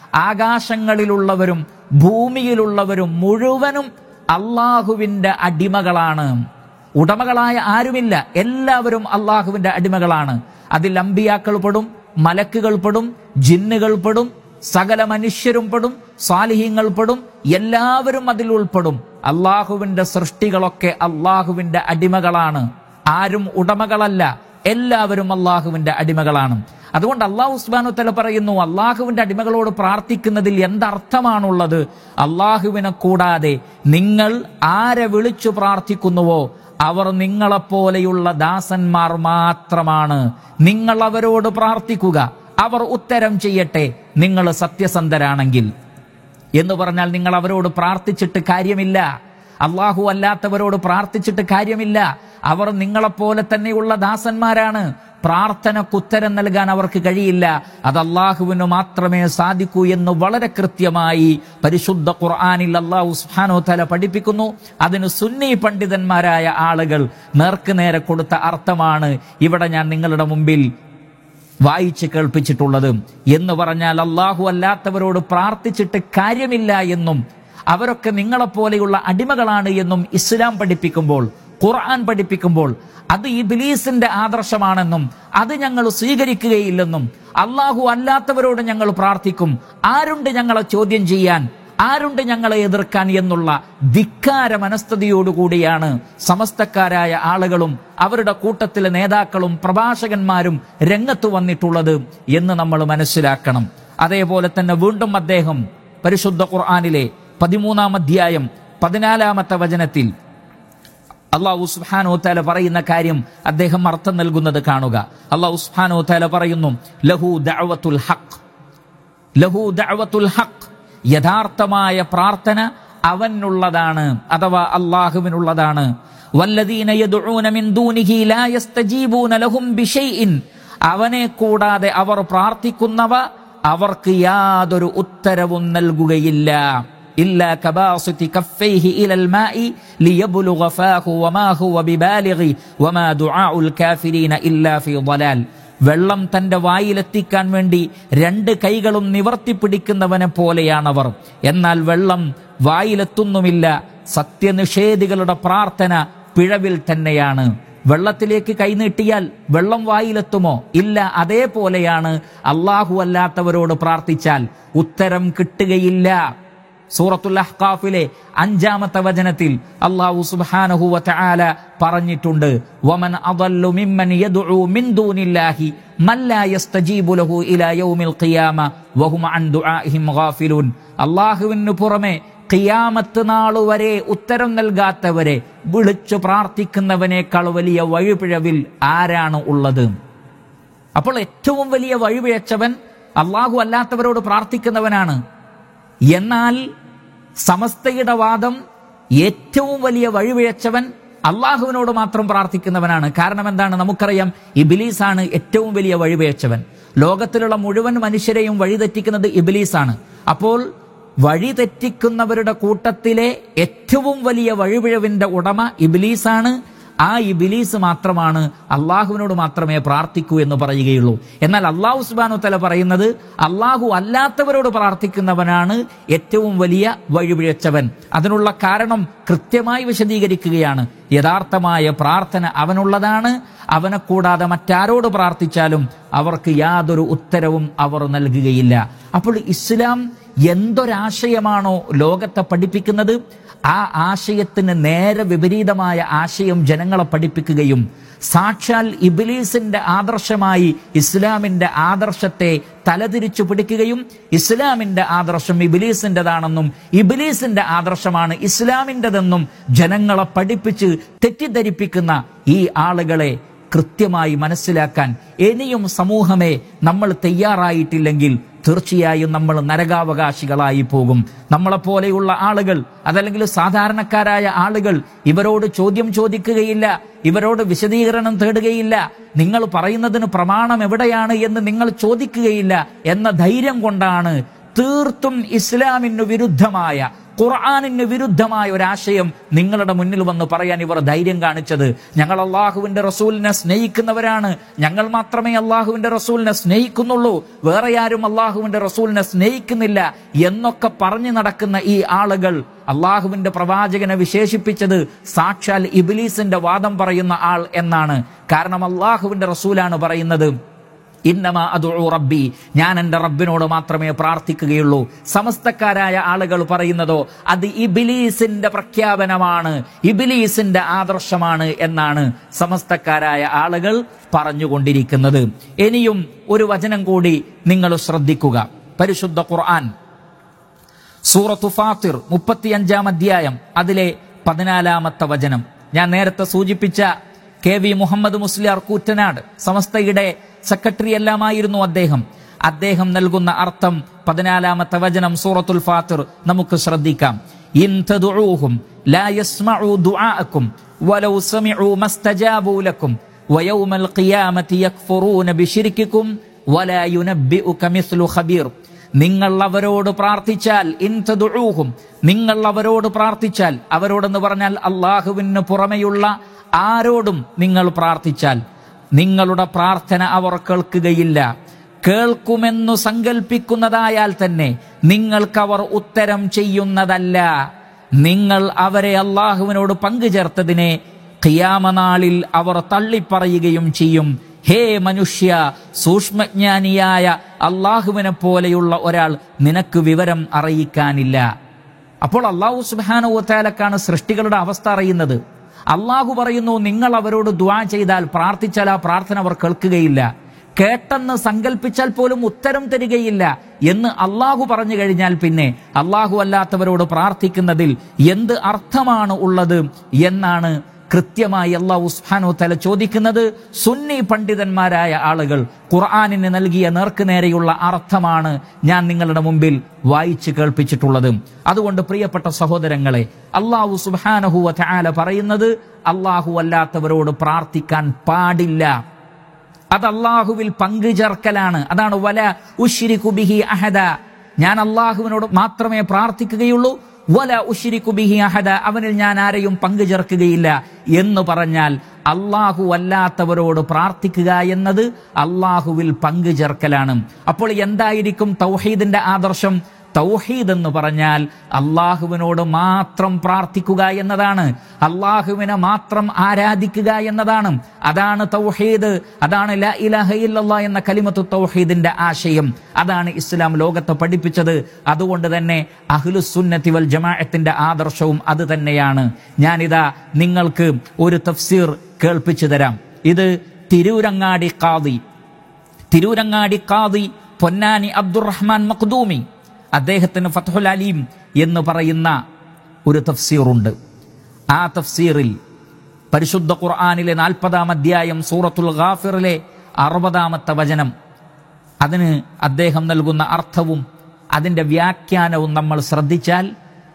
ആകാശങ്ങളിലുള്ളവരും ഭൂമിയിലുള്ളവരും മുഴുവനും അള്ളാഹുവിന്റെ അടിമകളാണ്. ഉടമകളായ ആരുമില്ല, എല്ലാവരും അള്ളാഹുവിന്റെ അടിമകളാണ്. അതിൽ അമ്പിയാക്കൾ പെടും, മലക്കുകൾ പെടും, ജിന്നുകൾ പെടും, സകല മനുഷ്യരും പെടും, സാലിഹീങ്ങൾ പെടും, എല്ലാവരും അതിൽ ഉൾപ്പെടും. അള്ളാഹുവിന്റെ സൃഷ്ടികളൊക്കെ അള്ളാഹുവിന്റെ അടിമകളാണ്. ആരും ഉടമകളല്ല, എല്ലാവരും അള്ളാഹുവിന്റെ അടിമകളാണ്. അതുകൊണ്ട് അള്ളാഹു സുബ്ഹാനഹു വ തആല പറയുന്നു, അള്ളാഹുവിന്റെ അടിമകളോട് പ്രാർത്ഥിക്കുന്നതിൽ എന്തർത്ഥമാണുള്ളത്? അള്ളാഹുവിനെ കൂടാതെ നിങ്ങൾ ആരെ വിളിച്ചു പ്രാർത്ഥിക്കുന്നുവോ അവർ നിങ്ങളെപ്പോലെയുള്ള ദാസന്മാർ മാത്രമാണ്. നിങ്ങൾ അവരോട് പ്രാർത്ഥിക്കുക, അവർ ഉത്തരം ചെയ്യട്ടെ, നിങ്ങൾ സത്യസന്ധരാണെങ്കിൽ. എന്ന് പറഞ്ഞാൽ നിങ്ങൾ അവരോട് പ്രാർത്ഥിച്ചിട്ട് കാര്യമില്ല, അള്ളാഹു അല്ലാത്തവരോട് പ്രാർത്ഥിച്ചിട്ട് കാര്യമില്ല. അവർ നിങ്ങളെപ്പോലെ തന്നെയുള്ള ദാസന്മാരാണ്. പ്രാർത്ഥനക്കുത്തരം നൽകാൻ അവർക്ക് കഴിയില്ല, അത് അള്ളാഹുവിന് മാത്രമേ സാധിക്കൂ എന്ന് വളരെ കൃത്യമായി പരിശുദ്ധ ഖുർആനിൽ അള്ളാഹു സുബ്ഹാനഹു വ തആല പഠിപ്പിക്കുന്നു. അതിന് സുന്നി പണ്ഡിതന്മാരായ ആളുകൾ നേർക്ക് നേരെ കൊടുത്ത അർത്ഥമാണ് ഇവിടെ ഞാൻ നിങ്ങളുടെ മുമ്പിൽ വായിച്ച് കേൾപ്പിച്ചിട്ടുള്ളത്. എന്ന് പറഞ്ഞാൽ അള്ളാഹു അല്ലാത്തവരോട് പ്രാർത്ഥിച്ചിട്ട് കാര്യമില്ല എന്നും അവരൊക്കെ നിങ്ങളെപ്പോലെയുള്ള അടിമകളാണ് എന്നും ഇസ്ലാം പഠിപ്പിക്കുമ്പോൾ, ഖുർആൻ പഠിപ്പിക്കുമ്പോൾ അത് ഇബ്ലീസിന്റെ ആദർശമാണെന്നും അത് ഞങ്ങൾ സ്വീകരിക്കുകയില്ലെന്നും അള്ളാഹു അല്ലാത്തവരോട് ഞങ്ങൾ പ്രാർത്ഥിക്കും, ആരുണ്ട് ഞങ്ങളെ ചോദ്യം ചെയ്യാൻ, ആരുണ്ട് ഞങ്ങളെ എതിർക്കാൻ എന്നുള്ള ധിക്കാര മനസ്ഥിതിയോടുകൂടിയാണ് സമസ്തക്കാരായ ആളുകളും അവരുടെ കൂട്ടത്തിലെ നേതാക്കളും പ്രഭാഷകന്മാരും രംഗത്ത് വന്നിട്ടുള്ളത് എന്ന് നമ്മൾ മനസ്സിലാക്കണം. അതേപോലെ തന്നെ വീണ്ടും അദ്ദേഹം പരിശുദ്ധ ഖുർആനിലെ പതിമൂന്നാം അധ്യായം പതിനാലാമത്തെ വചനത്തിൽ അല്ലാഹു സുബ്ഹാനഹു വ തആല പറയുന്ന കാര്യം അദ്ദേഹം അർത്ഥം നൽകുന്നത് കാണുക. അല്ലാഹു സുബ്ഹാനഹു വ തആല പറയുന്നു, ലഹു ദഅവത്തുൽ ഹഖ്, ലഹു ദഅവത്തുൽ ഹഖ്, യഥാർത്ഥമായ പ്രാർത്ഥന അവനുള്ളതാണ്, അഥവാ അല്ലാഹുവിനുള്ളതാണ്. വല്ലദീന യദ്ഊന മിൻ ദൂനിഹി ലാ യസ്തജീബൂന ലഹും ബിശൈഇൻ, അവനെ കൂടാതെ അവർ പ്രാർത്ഥിക്കുന്നവ അവർക്ക് യാതൊരു ഉത്തരവും നൽകുകയില്ല. ഇല്ലാ കബാസിതി കഫൈഹി ഇലൽ മാഇ ലിയബ്ലുഗ ഫാഹു വമാ ഹുവ ബിബാലിഗി വമാ ദുആഉൽ കാഫിരീന ഇല്ലാ ഫീ ളലാൽ. വെള്ളം തന്റെ വായിലെത്തിക്കാൻ വേണ്ടി രണ്ട് കൈകളും നിവർത്തിപ്പിടിക്കുന്നവനെ പോലെയാണവർ, എന്നാൽ വെള്ളം വായിലെത്തുന്നുമില്ല. സത്യനിഷേധികളുടെ പ്രാർത്ഥന പിഴവിൽ തന്നെയാണ്. വെള്ളത്തിലേക്ക് കൈനീട്ടിയാൽ വെള്ളം വായിലെത്തുമോ? ഇല്ല. അതേപോലെയാണ് അല്ലാഹു അല്ലാത്തവരോട് പ്രാർത്ഥിച്ചാൽ ഉത്തരം കിട്ടുകയില്ല. സൂറത്തുൽ അഹ്ഖാഫിലെ അഞ്ചാമത്തെ വചനത്തിൽ അല്ലാഹു സുബ്ഹാനഹു വ തആല പറഞ്ഞിട്ടുണ്ട്, വമൻ അദല്ലു മിമ്മൻ യദ്ഉ മിൻ ദൂനില്ലാഹി മൻ ലാ യസ്തജീബു ലഹു ഇലാ യൗമിൽ ഖിയാമ വഹും അൻ ദുആഇഹിം ഗാഫിലൂൻ. അല്ലാഹുവിനു പുറമെ ഖിയാമത്ത് നാൾ വരെ ഉത്തരം നൽകാത്തവരെ വിളിച്ചു പ്രാർത്ഥിക്കുന്നവനേക്കാൾ വലിയ വഴിപിഴവിൽ ആരാണ് ഉള്ളത്? അപ്പോൾ ഏറ്റവും വലിയ വഴിപിഴച്ചവൻ അല്ലാഹു അല്ലാത്തവരോട് പ്രാർത്ഥിക്കുന്നവനാണ്. എന്നാൽ സമസ്തയുടെ വാദം ഏറ്റവും വലിയ വഴിപിഴച്ചവൻ അള്ളാഹുവിനോട് മാത്രം പ്രാർത്ഥിക്കുന്നവനാണ്. കാരണം എന്താണ്? നമുക്കറിയാം, ഇബ്ലീസാണ് ഏറ്റവും വലിയ വഴിപിഴച്ചവൻ. ലോകത്തിലുള്ള മുഴുവൻ മനുഷ്യരെയും വഴിതെറ്റിക്കുന്നത് ഇബ്ലീസാണ്. അപ്പോൾ വഴിതെറ്റിക്കുന്നവരുടെ കൂട്ടത്തിലെ ഏറ്റവും വലിയ വഴിപിഴവിന്റെ ഉടമ ഇബ്ലീസാണ്. ആ ഇബ്ലീസ് മാത്രമാണ് അള്ളാഹുവിനോട് മാത്രമേ പ്രാർത്ഥിക്കൂ എന്ന് പറയുകയുള്ളൂ. എന്നാൽ അള്ളാഹു സുബ്ഹാനഹു വ തആല പറയുന്നത് അള്ളാഹു അല്ലാത്തവരോട് പ്രാർത്ഥിക്കുന്നവനാണ് ഏറ്റവും വലിയ വഴിപിഴച്ചവൻ. അതിനുള്ള കാരണം കൃത്യമായി വിശദീകരിക്കുകയാണ്. യഥാർത്ഥമായ പ്രാർത്ഥന അവനുള്ളതാണ്. അവനെ കൂടാതെ മറ്റാരോട് പ്രാർത്ഥിച്ചാലും അവർക്ക് യാതൊരു ഉത്തരവും അവർ നൽകുകയില്ല. അപ്പോൾ ഇസ്ലാം എന്തൊരാശയമാണോ ലോകത്തെ പഠിപ്പിക്കുന്നത്, ആ ആശയത്തിന് നേരെ വിപരീതമായ ആശയം ജനങ്ങളെ പഠിപ്പിക്കുകയും സാക്ഷാൽ ഇബ്ലീസിന്റെ ആദർശമായി ഇസ്ലാമിന്റെ ആദർശത്തെ തലതിരിച്ചു പിടിക്കുകയും ഇസ്ലാമിന്റെ ആദർശം ഇബ്ലീസിന്റെതാണെന്നും ഇബ്ലീസിന്റെ ആദർശമാണ് ഇസ്ലാമിൻ്റെതെന്നും ജനങ്ങളെ പഠിപ്പിച്ച് തെറ്റിദ്ധരിപ്പിക്കുന്ന ഈ ആളുകളെ കൃത്യമായി മനസ്സിലാക്കാൻ ഇനിയും സമൂഹമേ നമ്മൾ തയ്യാറായിട്ടില്ലെങ്കിൽ തീർച്ചയായും നമ്മൾ നരകാവകാശികളായി പോകും. നമ്മളെപ്പോലെയുള്ള ആളുകൾ, അതല്ലെങ്കിൽ സാധാരണക്കാരായ ആളുകൾ ഇവരോട് ചോദ്യം ചോദിക്കുകയില്ല, ഇവരോട് വിശദീകരണം തേടുകയില്ല, നിങ്ങൾ പറയുന്നതിന് പ്രമാണം എവിടെയാണ് എന്ന് നിങ്ങൾ ചോദിക്കുകയില്ല എന്ന ധൈര്യം കൊണ്ടാണ് തീർത്തും ഇസ്ലാമിന് വിരുദ്ധമായ, ഖുർആനിന് വിരുദ്ധമായ ഒരാശയം നിങ്ങളുടെ മുന്നിൽ വന്ന് പറയാൻ ഇവർ ധൈര്യം കാണിച്ചത്. ഞങ്ങൾ അള്ളാഹുവിന്റെ റസൂലിനെ സ്നേഹിക്കുന്നവരാണ്, ഞങ്ങൾ മാത്രമേ അള്ളാഹുവിന്റെ റസൂലിനെ സ്നേഹിക്കുന്നുള്ളൂ, വേറെ ആരും അള്ളാഹുവിന്റെ റസൂലിനെ സ്നേഹിക്കുന്നില്ല എന്നൊക്കെ പറഞ്ഞു നടക്കുന്ന ഈ ആളുകൾ അള്ളാഹുവിന്റെ പ്രവാചകനെ വിശേഷിപ്പിച്ചത് സാക്ഷാൽ ഇബ്ലീസിന്റെ വാദം പറയുന്ന ആൾ എന്നാണ്. കാരണം അള്ളാഹുവിന്റെ റസൂലാണ് പറയുന്നത്, ഇന്നമാ അദ്ഉ റബ്ബി, ഞാൻ എൻ്റെ റബ്ബിനോട് മാത്രമേ പ്രാർത്ഥിക്കുകയുള്ളൂ. സമസ്തക്കാരായ ആളുകൾ പറയുന്നതോ അത് ഇബ്ലീസിന്റെ പ്രഖ്യാപനമാണ്, ഇബ്ലീസിന്റെ ആദർശമാണ് എന്നാണ് സമസ്തക്കാരായ ആളുകൾ പറഞ്ഞുകൊണ്ടിരിക്കുന്നത്. ഇനിയും ഒരു വചനം കൂടി നിങ്ങൾ ശ്രദ്ധിക്കുക. പരിശുദ്ധ ഖുർആൻ സൂറത്തു ഫാത്തിർ മുപ്പത്തിയഞ്ചാം അധ്യായം അതിലെ പതിനാലാമത്തെ വചനം. ഞാൻ നേരത്തെ സൂചിപ്പിച്ച കെ വി മുഹമ്മദ് മുസ്ലിയാർ കൂറ്റനാട് സമസ്തയുടെ സെക്രട്ടറി എല്ലാമായിരുന്നു അദ്ദേഹം. അദ്ദേഹം നൽകുന്ന അർത്ഥം പതിനാലാമത്തെ വചനം സൂറത്തുൽ ഫാത്തിർ നമുക്ക് ശ്രദ്ധിക്കാം. ഇൻ തദഉഹും ലാ യസ്മഉ ദുആഅക്കും വലൗ സമിഉ മസ്തജാബു ലക്കും വയൗമൽ ഖിയാമത്തി യക്ഫുറൂന ബിശിർകിക്കും വലാ യുനബ്ബിഉക മിസ്ലു ഖബീർ. നിങ്ങൾ അവരോട് പ്രാർത്ഥിച്ചാൽ, ഇൻ തദഉഹും, നിങ്ങൾ അവരോട് പ്രാർത്ഥിച്ചാൽ, അവരോടെന്ന് പറഞ്ഞാൽ അല്ലാഹുവിന് പുറമെയുള്ള ആരോടും നിങ്ങൾ പ്രാർത്ഥിച്ചാൽ നിങ്ങളുടെ പ്രാർത്ഥന അവർ കേൾക്കുകയില്ല. കേൾക്കുമെന്നു സങ്കൽപ്പിക്കുന്നതായാൽ തന്നെ നിങ്ങൾക്കവർ ഉത്തരം ചെയ്യുന്നതല്ല. നിങ്ങൾ അവരെ അല്ലാഹുവിനോട് പങ്കുചേർത്തതിനെ ഖിയാമനാളിൽ അവർ തള്ളിപ്പറയുകയും ചെയ്യും. ഹേ മനുഷ്യ, സൂക്ഷ്മജ്ഞാനിയായ അല്ലാഹുവിനെ പോലെയുള്ള ഒരാൾ നിനക്ക് വിവരം അറിയിക്കാനില്ല. അപ്പോൾ അല്ലാഹു സുബ്ഹാനഹു വ തആലക്കാണ് സൃഷ്ടികളുടെ അവസ്ഥ അറിയുന്നത്. അല്ലാഹു പറയുന്നു, നിങ്ങൾ അവരോട് ദുആ ചെയ്താൽ, പ്രാർത്ഥിച്ചാൽ ആ പ്രാർത്ഥന അവർ കേൾക്കുകയില്ല, കേട്ടെന്ന് സങ്കല്പിച്ചാൽ പോലും ഉത്തരം തരികയില്ല എന്ന് അല്ലാഹു പറഞ്ഞു കഴിഞ്ഞാൽ പിന്നെ അല്ലാഹു അല്ലാത്തവരോട് പ്രാർത്ഥിക്കുന്നതിൽ എന്ത് അർത്ഥമാണ് ഉള്ളത് എന്നാണ് കൃത്യമായി അല്ലാഹു സുബ്ഹാനഹു വ തആല ചോദിക്കുന്നത്. സുന്നി പണ്ഡിതന്മാരായ ആളുകൾ ഖുർആനിന് നൽകിയ നേർക്കുനേരെയുള്ള അർത്ഥമാണ് ഞാൻ നിങ്ങളുടെ മുമ്പിൽ വായിച്ചു കേൾപ്പിച്ചിട്ടുള്ളത്. അതുകൊണ്ട് പ്രിയപ്പെട്ട സഹോദരങ്ങളെ, അല്ലാഹു സുബ്ഹാനഹു വ തആല പറയുന്നത് അല്ലാഹു അല്ലാത്തവരോട് പ്രാർത്ഥിക്കാൻ പാടില്ല. അത് അല്ലാഹുവിൽ പങ്കു ചേർക്കലാണ്. അതാണ് വല ഉശ്രികു ബിഹി അഹദ, ഞാൻ അല്ലാഹുവിനോട് മാത്രമേ പ്രാർത്ഥിക്കുകയുള്ളൂ, വല ഉശ്രികു ബിഹി അഹദ, അവനിൽ ഞാൻ ആരെയും പങ്കു ചേർക്കുകയില്ല എന്ന് പറഞ്ഞാൽ അല്ലാഹു അല്ലാത്തവരോട് പ്രാർത്ഥിക്കുക എന്നത് അല്ലാഹുവിൽ പങ്കു ചേർക്കലാണ്. അപ്പോൾ എന്തായിരിക്കും തൗഹീദിന്റെ ആദർശം? തൗഹീദ് എന്ന് പറഞ്ഞാൽ അല്ലാഹുവിനോട് മാത്രം പ്രാർത്ഥിക്കുക എന്നതാണ്, അല്ലാഹുവിനെ മാത്രം ആരാധിക്കുക എന്നതാണ്. അതാണ് തൗഹീദ്, അതാണ് ലാ ഇലാഹ ഇല്ലല്ലാഹ് എന്ന കലിമത്തു തൗഹീദിന്റെ ആശയം. അതാണ് ഇസ്ലാം ലോകത്തെ പഠിപ്പിച്ചത്. അതുകൊണ്ട് തന്നെ അഹ്ലുസുന്നത്തി വൽ ജമാഅത്തിന്റെ ആദർശവും അത് തന്നെയാണ്. ഞാനിതാ നിങ്ങൾക്ക് ഒരു തഫ്സീർ കേൾപ്പിച്ചു തരാം. ഇത് തിരൂരങ്ങാടി ഖാദി തിരൂരങ്ങാടി ഖാദി പൊന്നാനി അബ്ദുറഹ്മാൻ മഖ്ദൂമി, അദ്ദേഹത്തിന് ഫത്ഹുൽ അലീം എന്ന് പറയുന്ന ഒരു തഫ്സീറുണ്ട്. ആ തഫ്സീറിൽ പരിശുദ്ധ ഖുർആനിലെ നാൽപ്പതാം അധ്യായം സൂറത്തുൽ ഗാഫിറിലെ അറുപതാമത്തെ വചനം, അതിന് അദ്ദേഹം നൽകുന്ന അർത്ഥവും അതിൻ്റെ വ്യാഖ്യാനവും നമ്മൾ ശ്രദ്ധിച്ചാൽ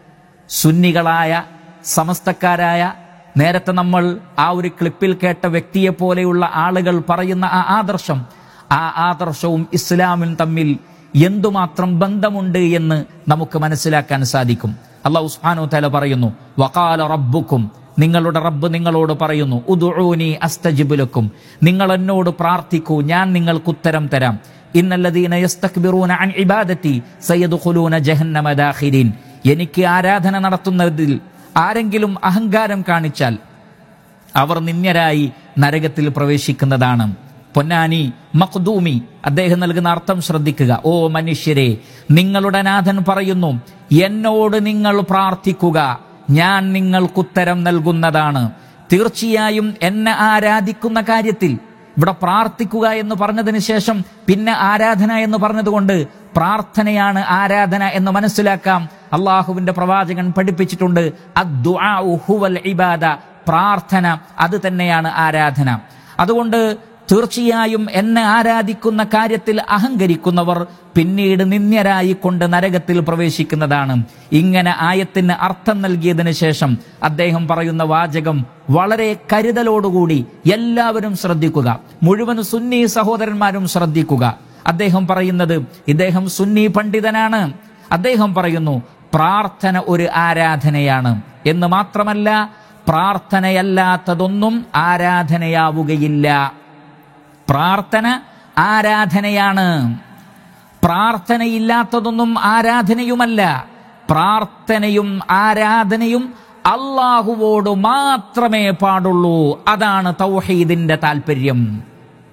സുന്നികളായ സമസ്തക്കാരായ നേരത്തെ നമ്മൾ ആ ഒരു ക്ലിപ്പിൽ കേട്ട വ്യക്തിയെ പോലെയുള്ള ആളുകൾ പറയുന്ന ആ ആദർശം, ആ ആദർശവും ഇസ്ലാമും തമ്മിൽ എന്തുമാത്രം ബന്ധമുണ്ട് എന്ന് നമുക്ക് മനസ്സിലാക്കാൻ സാധിക്കും. അല്ലാഹു സുബ്ഹാനഹു വ തആല പറയുന്നു, വഖാല റബ്ബുക്കും, നിങ്ങളുടെ റബ്ബ് നിങ്ങളോട് പറയുന്നു, ഉദ്ഉനി അസ്തജിബ് ലക്കും, നിങ്ങൾ എന്നോട് പ്രാർത്ഥിക്കൂ, ഞാൻ നിങ്ങൾക്ക് ഉത്തരം തരാം. ഇന്നല്ലദീന യസ്തക്ബിറൂന അൻ ഇബാദതി സയദ്ഖുലൂന ജഹന്നമ ദാഖിരീൻ, എനിക്ക് ആരാധന നടത്തുന്നതിൽ ആരെങ്കിലും അഹങ്കാരം കാണിച്ചാൽ അവർ നിന്ദ്യരായി നരകത്തിൽ പ്രവേശിക്കുന്നതാണ്. പൊന്നാനി മഖ്ദൂമി അദ്ദേഹം നൽകുന്ന അർത്ഥം ശ്രദ്ധിക്കുക. ഓ മനുഷ്യരെ, നിങ്ങളുടെ നാഥൻ പറയുന്നു, എന്നോട് നിങ്ങൾ പ്രാർത്ഥിക്കുക, ഞാൻ നിങ്ങൾക്കുത്തരം നൽകുന്നതാണ്. തീർച്ചയായും എന്നെ ആരാധിക്കുന്ന കാര്യത്തിൽ, ഇവിടെ പ്രാർത്ഥിക്കുക എന്ന് പറഞ്ഞതിന് ശേഷം പിന്നെ ആരാധന എന്ന് പറഞ്ഞതുകൊണ്ട് പ്രാർത്ഥനയാണ് ആരാധന എന്ന് മനസ്സിലാക്കാം. അള്ളാഹുവിന്റെ പ്രവാചകൻ പഠിപ്പിച്ചിട്ടുണ്ട്, അദ്ദുആഉ ഹുവൽ ഇബാദ, പ്രാർത്ഥന അത് തന്നെയാണ് ആരാധന. അതുകൊണ്ട് തീർച്ചയായും എന്നെ ആരാധിക്കുന്ന കാര്യത്തിൽ അഹങ്കരിക്കുന്നവർ പിന്നീട് നിന്ദ്യരായി കൊണ്ട് നരകത്തിൽ പ്രവേശിക്കുന്നതാണ്. ഇങ്ങനെ ആയത്തിന് അർത്ഥം നൽകിയതിനു ശേഷം അദ്ദേഹം പറയുന്ന വാചകം വളരെ കരുതലോടുകൂടി എല്ലാവരും ശ്രദ്ധിക്കുക, മുഴുവൻ സുന്നി സഹോദരന്മാരും ശ്രദ്ധിക്കുക. അദ്ദേഹം പറയുന്നത്, ഇദ്ദേഹം സുന്നി പണ്ഡിതനാണ്. അദ്ദേഹം പറയുന്നു, പ്രാർത്ഥന ഒരു ആരാധനയാണ് എന്ന് മാത്രമല്ല, പ്രാർത്ഥനയല്ലാത്തതൊന്നും ആരാധനയാവുകയില്ല. പ്രാർത്ഥന ആരാധനയാണ്, പ്രാർത്ഥനയില്ലാത്തതൊന്നും ആരാധനയുമല്ല. പ്രാർത്ഥനയും ആരാധനയും അല്ലാഹുവോട് മാത്രമേ പാടുള്ളൂ. അതാണ് തൗഹീദിന്റെ താല്പര്യം.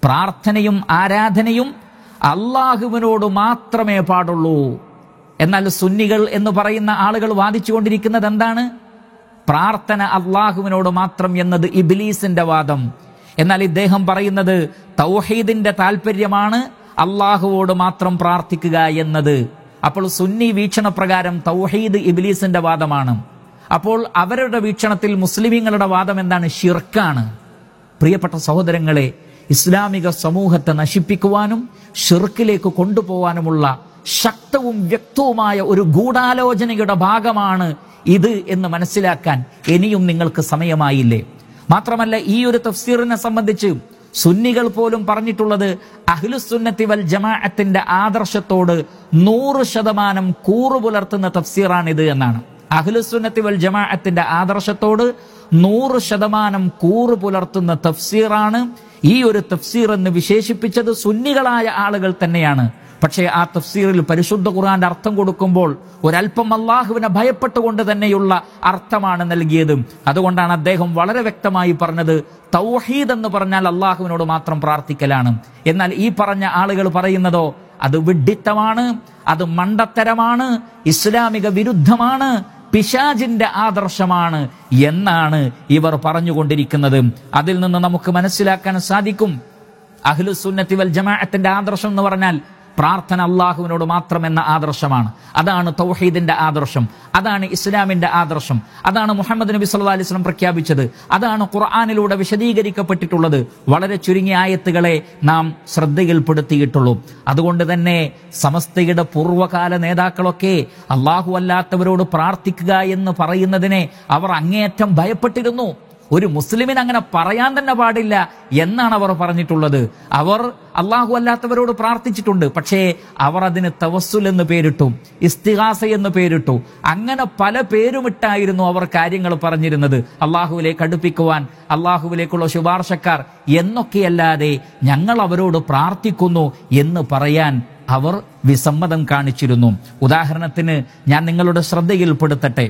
പ്രാർത്ഥനയും ആരാധനയും അള്ളാഹുവിനോട് മാത്രമേ പാടുള്ളൂ. എന്നാൽ സുന്നികൾ എന്ന് പറയുന്ന ആളുകൾ വാദിച്ചുകൊണ്ടിരിക്കുന്നത് എന്താണ്? പ്രാർത്ഥന അള്ളാഹുവിനോട് മാത്രം എന്നത് ഇബ്ലീസിന്റെ വാദം. എന്നാൽ ഇദ്ദേഹം പറയുന്നത് തൗഹീദിന്റെ താല്പര്യമാണ് അള്ളാഹുവോട് മാത്രം പ്രാർത്ഥിക്കുക എന്നത്. അപ്പോൾ സുന്നി വീക്ഷണപ്രകാരം തൗഹീദ് ഇബ്ലീസിന്റെ വാദമാണ്. അപ്പോൾ അവരുടെ വീക്ഷണത്തിൽ മുസ്ലിമീങ്ങളുടെ വാദം എന്താണ്? ഷിർക്കാണ്. പ്രിയപ്പെട്ട സഹോദരങ്ങളെ, ഇസ്ലാമിക സമൂഹത്തെ നശിപ്പിക്കുവാനും ഷിർക്കിലേക്ക് കൊണ്ടുപോകാനുമുള്ള ശക്തവും വ്യക്തവുമായ ഒരു ഗൂഢാലോചനയുടെ ഭാഗമാണ് ഇത് എന്ന് മനസ്സിലാക്കാൻ ഇനിയും നിങ്ങൾക്ക് സമയമായില്ലേ? മാത്രമല്ല, ഈ ഒരു തഫ്സീറിനെ സംബന്ധിച്ച് സുന്നികൾ പോലും പറഞ്ഞിട്ടുള്ളത് അഹ്ലുസുന്നത്തി വൽ ജമാഅത്തിന്റെ ആദർശത്തോട് നൂറ് ശതമാനം കൂറു പുലർത്തുന്ന തഫ്സീറാണിത് എന്നാണ്. അഹ്ലുസുന്നത്തി വൽ ജമാഅത്തിന്റെ ആദർശത്തോട് നൂറ് ശതമാനം കൂറു പുലർത്തുന്ന തഫ്സീറാണ് ഈ ഒരു തഫ്സീർ എന്ന് വിശേഷിപ്പിച്ചത് സുന്നികളായ ആളുകൾ തന്നെയാണ്. പക്ഷേ ആ തഫ്സീറിൽ പരിശുദ്ധ ഖുർആന്റെ അർത്ഥം കൊടുക്കുമ്പോൾ ഒരല്പം അള്ളാഹുവിനെ ഭയപ്പെട്ടുകൊണ്ട് തന്നെയുള്ള അർത്ഥമാണ് നൽകിയത്. അതുകൊണ്ടാണ് അദ്ദേഹം വളരെ വ്യക്തമായി പറഞ്ഞത് തൗഹീദ് എന്ന് പറഞ്ഞാൽ അള്ളാഹുവിനോട് മാത്രം പ്രാർത്ഥിക്കലാണ്. എന്നാൽ ഈ പറഞ്ഞ ആളുകൾ പറയുന്നതോ അത് വിഡ്ഢിത്തമാണ്, അത് മണ്ടത്തരമാണ്, ഇസ്ലാമിക വിരുദ്ധമാണ്, പിശാചിന്റെ ആദർശമാണ് എന്നാണ് ഇവർ പറഞ്ഞുകൊണ്ടിരിക്കുന്നത്. അതിൽ നിന്ന് നമുക്ക് മനസ്സിലാക്കാൻ സാധിക്കും, അഹ്ലുസുന്നത്തി വൽ ജമാഅത്തിന്റെ ആദർശം എന്ന് പറഞ്ഞാൽ പ്രാർത്ഥന അള്ളാഹുവിനോട് മാത്രം എന്ന ആദർശമാണ്. അതാണ് തൗഹീദിന്റെ ആദർശം, അതാണ് ഇസ്ലാമിന്റെ ആദർശം, അതാണ് മുഹമ്മദ് നബി സല്ലല്ലാഹു അലൈഹി വസല്ലം പ്രഖ്യാപിച്ചത്, അതാണ് ഖുർആനിലൂടെ വിശദീകരിക്കപ്പെട്ടിട്ടുള്ളത്. വളരെ ചുരുങ്ങിയ ആയത്തുകളെ നാം ശ്രദ്ധയിൽപ്പെടുത്തിയിട്ടുള്ളൂ. അതുകൊണ്ട് തന്നെ സമസ്തയുടെ പൂർവ്വകാല നേതാക്കളൊക്കെ അള്ളാഹു അല്ലാത്തവരോട് പ്രാർത്ഥിക്കുക എന്ന് പറയുന്നതിനെ അവർ അങ്ങേയറ്റം ഭയപ്പെട്ടിരുന്നു. ഒരു മുസ്ലിമിന് അങ്ങനെ പറയാൻ തന്നെ പാടില്ല എന്നാണ് അവർ പറഞ്ഞിട്ടുള്ളത്. അവർ അള്ളാഹു അല്ലാത്തവരോട് പ്രാർത്ഥിച്ചിട്ടുണ്ട്, പക്ഷേ അവർ അതിന് തവസ്സുൽ എന്ന് പേരിട്ടു, ഇസ്തിഗാസ എന്ന് പേരിട്ടു, അങ്ങനെ പല പേരുമിട്ടായിരുന്നു അവർ കാര്യങ്ങൾ പറഞ്ഞിരുന്നത്. അള്ളാഹുവിലേക്ക് അടുപ്പിക്കുവാൻ, അള്ളാഹുവിലേക്കുള്ള ശുപാർശക്കാർ എന്നൊക്കെയല്ലാതെ ഞങ്ങൾ അവരോട് പ്രാർത്ഥിക്കുന്നു എന്ന് പറയാൻ അവർ വിസമ്മതം കാണിച്ചിരുന്നു. ഉദാഹരണത്തിന് ഞാൻ നിങ്ങളുടെ ശ്രദ്ധയിൽപ്പെടുത്തട്ടെ,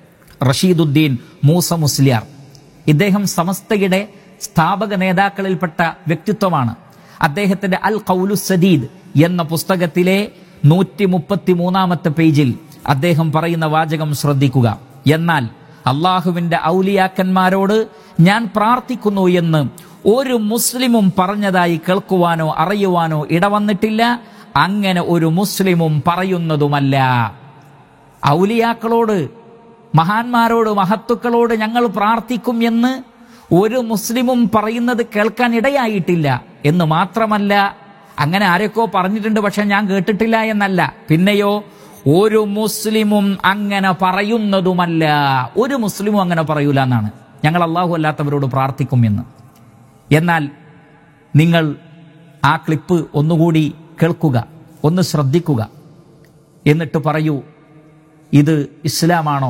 റഷീദുദ്ദീൻ മൂസ മുസ്ലിയാർ. ഇദ്ദേഹം സമസ്തയുടെ സ്ഥാപക നേതാക്കളിൽപ്പെട്ട വ്യക്തിത്വമാണ്. അദ്ദേഹത്തിന്റെ അൽ ഖൗലു സദീദ് എന്ന പുസ്തകത്തിലെ നൂറ്റി മുപ്പത്തി മൂന്നാമത്തെ പേജിൽ അദ്ദേഹം പറയുന്ന വാചകം ശ്രദ്ധിക്കുക. എന്നാൽ അള്ളാഹുവിന്റെ ഔലിയാക്കന്മാരോട് ഞാൻ പ്രാർത്ഥിക്കുന്നു എന്ന് ഒരു മുസ്ലിമും പറഞ്ഞതായി കേൾക്കുവാനോ അറിയുവാനോ ഇടവന്നിട്ടില്ല, അങ്ങനെ ഒരു മുസ്ലിമും പറയുന്നതുമല്ല. ഔലിയാക്കളോട്, മഹാന്മാരോട്, മഹത്തുക്കളോട് ഞങ്ങൾ പ്രാർത്ഥിക്കും എന്ന് ഒരു മുസ്ലിമും പറയുന്നത് കേൾക്കാൻ ഇടയായിട്ടില്ല എന്ന് മാത്രമല്ല, അങ്ങനെ ആരൊക്കെയോ പറഞ്ഞിട്ടുണ്ട് പക്ഷെ ഞാൻ കേട്ടിട്ടില്ല എന്നല്ല, പിന്നെയോ ഒരു മുസ്ലിമും അങ്ങനെ പറയുന്നതുമല്ല. ഒരു മുസ്ലിമും അങ്ങനെ പറയൂല എന്നാണ്, ഞങ്ങൾ അള്ളാഹു അല്ലാത്തവരോട് പ്രാർത്ഥിക്കും എന്ന്. എന്നാൽ നിങ്ങൾ ആ ക്ലിപ്പ് ഒന്നുകൂടി കേൾക്കുക, ഒന്ന് ശ്രദ്ധിക്കുക, എന്നിട്ട് പറയൂ, ഇത് ഇസ്ലാമാണോ,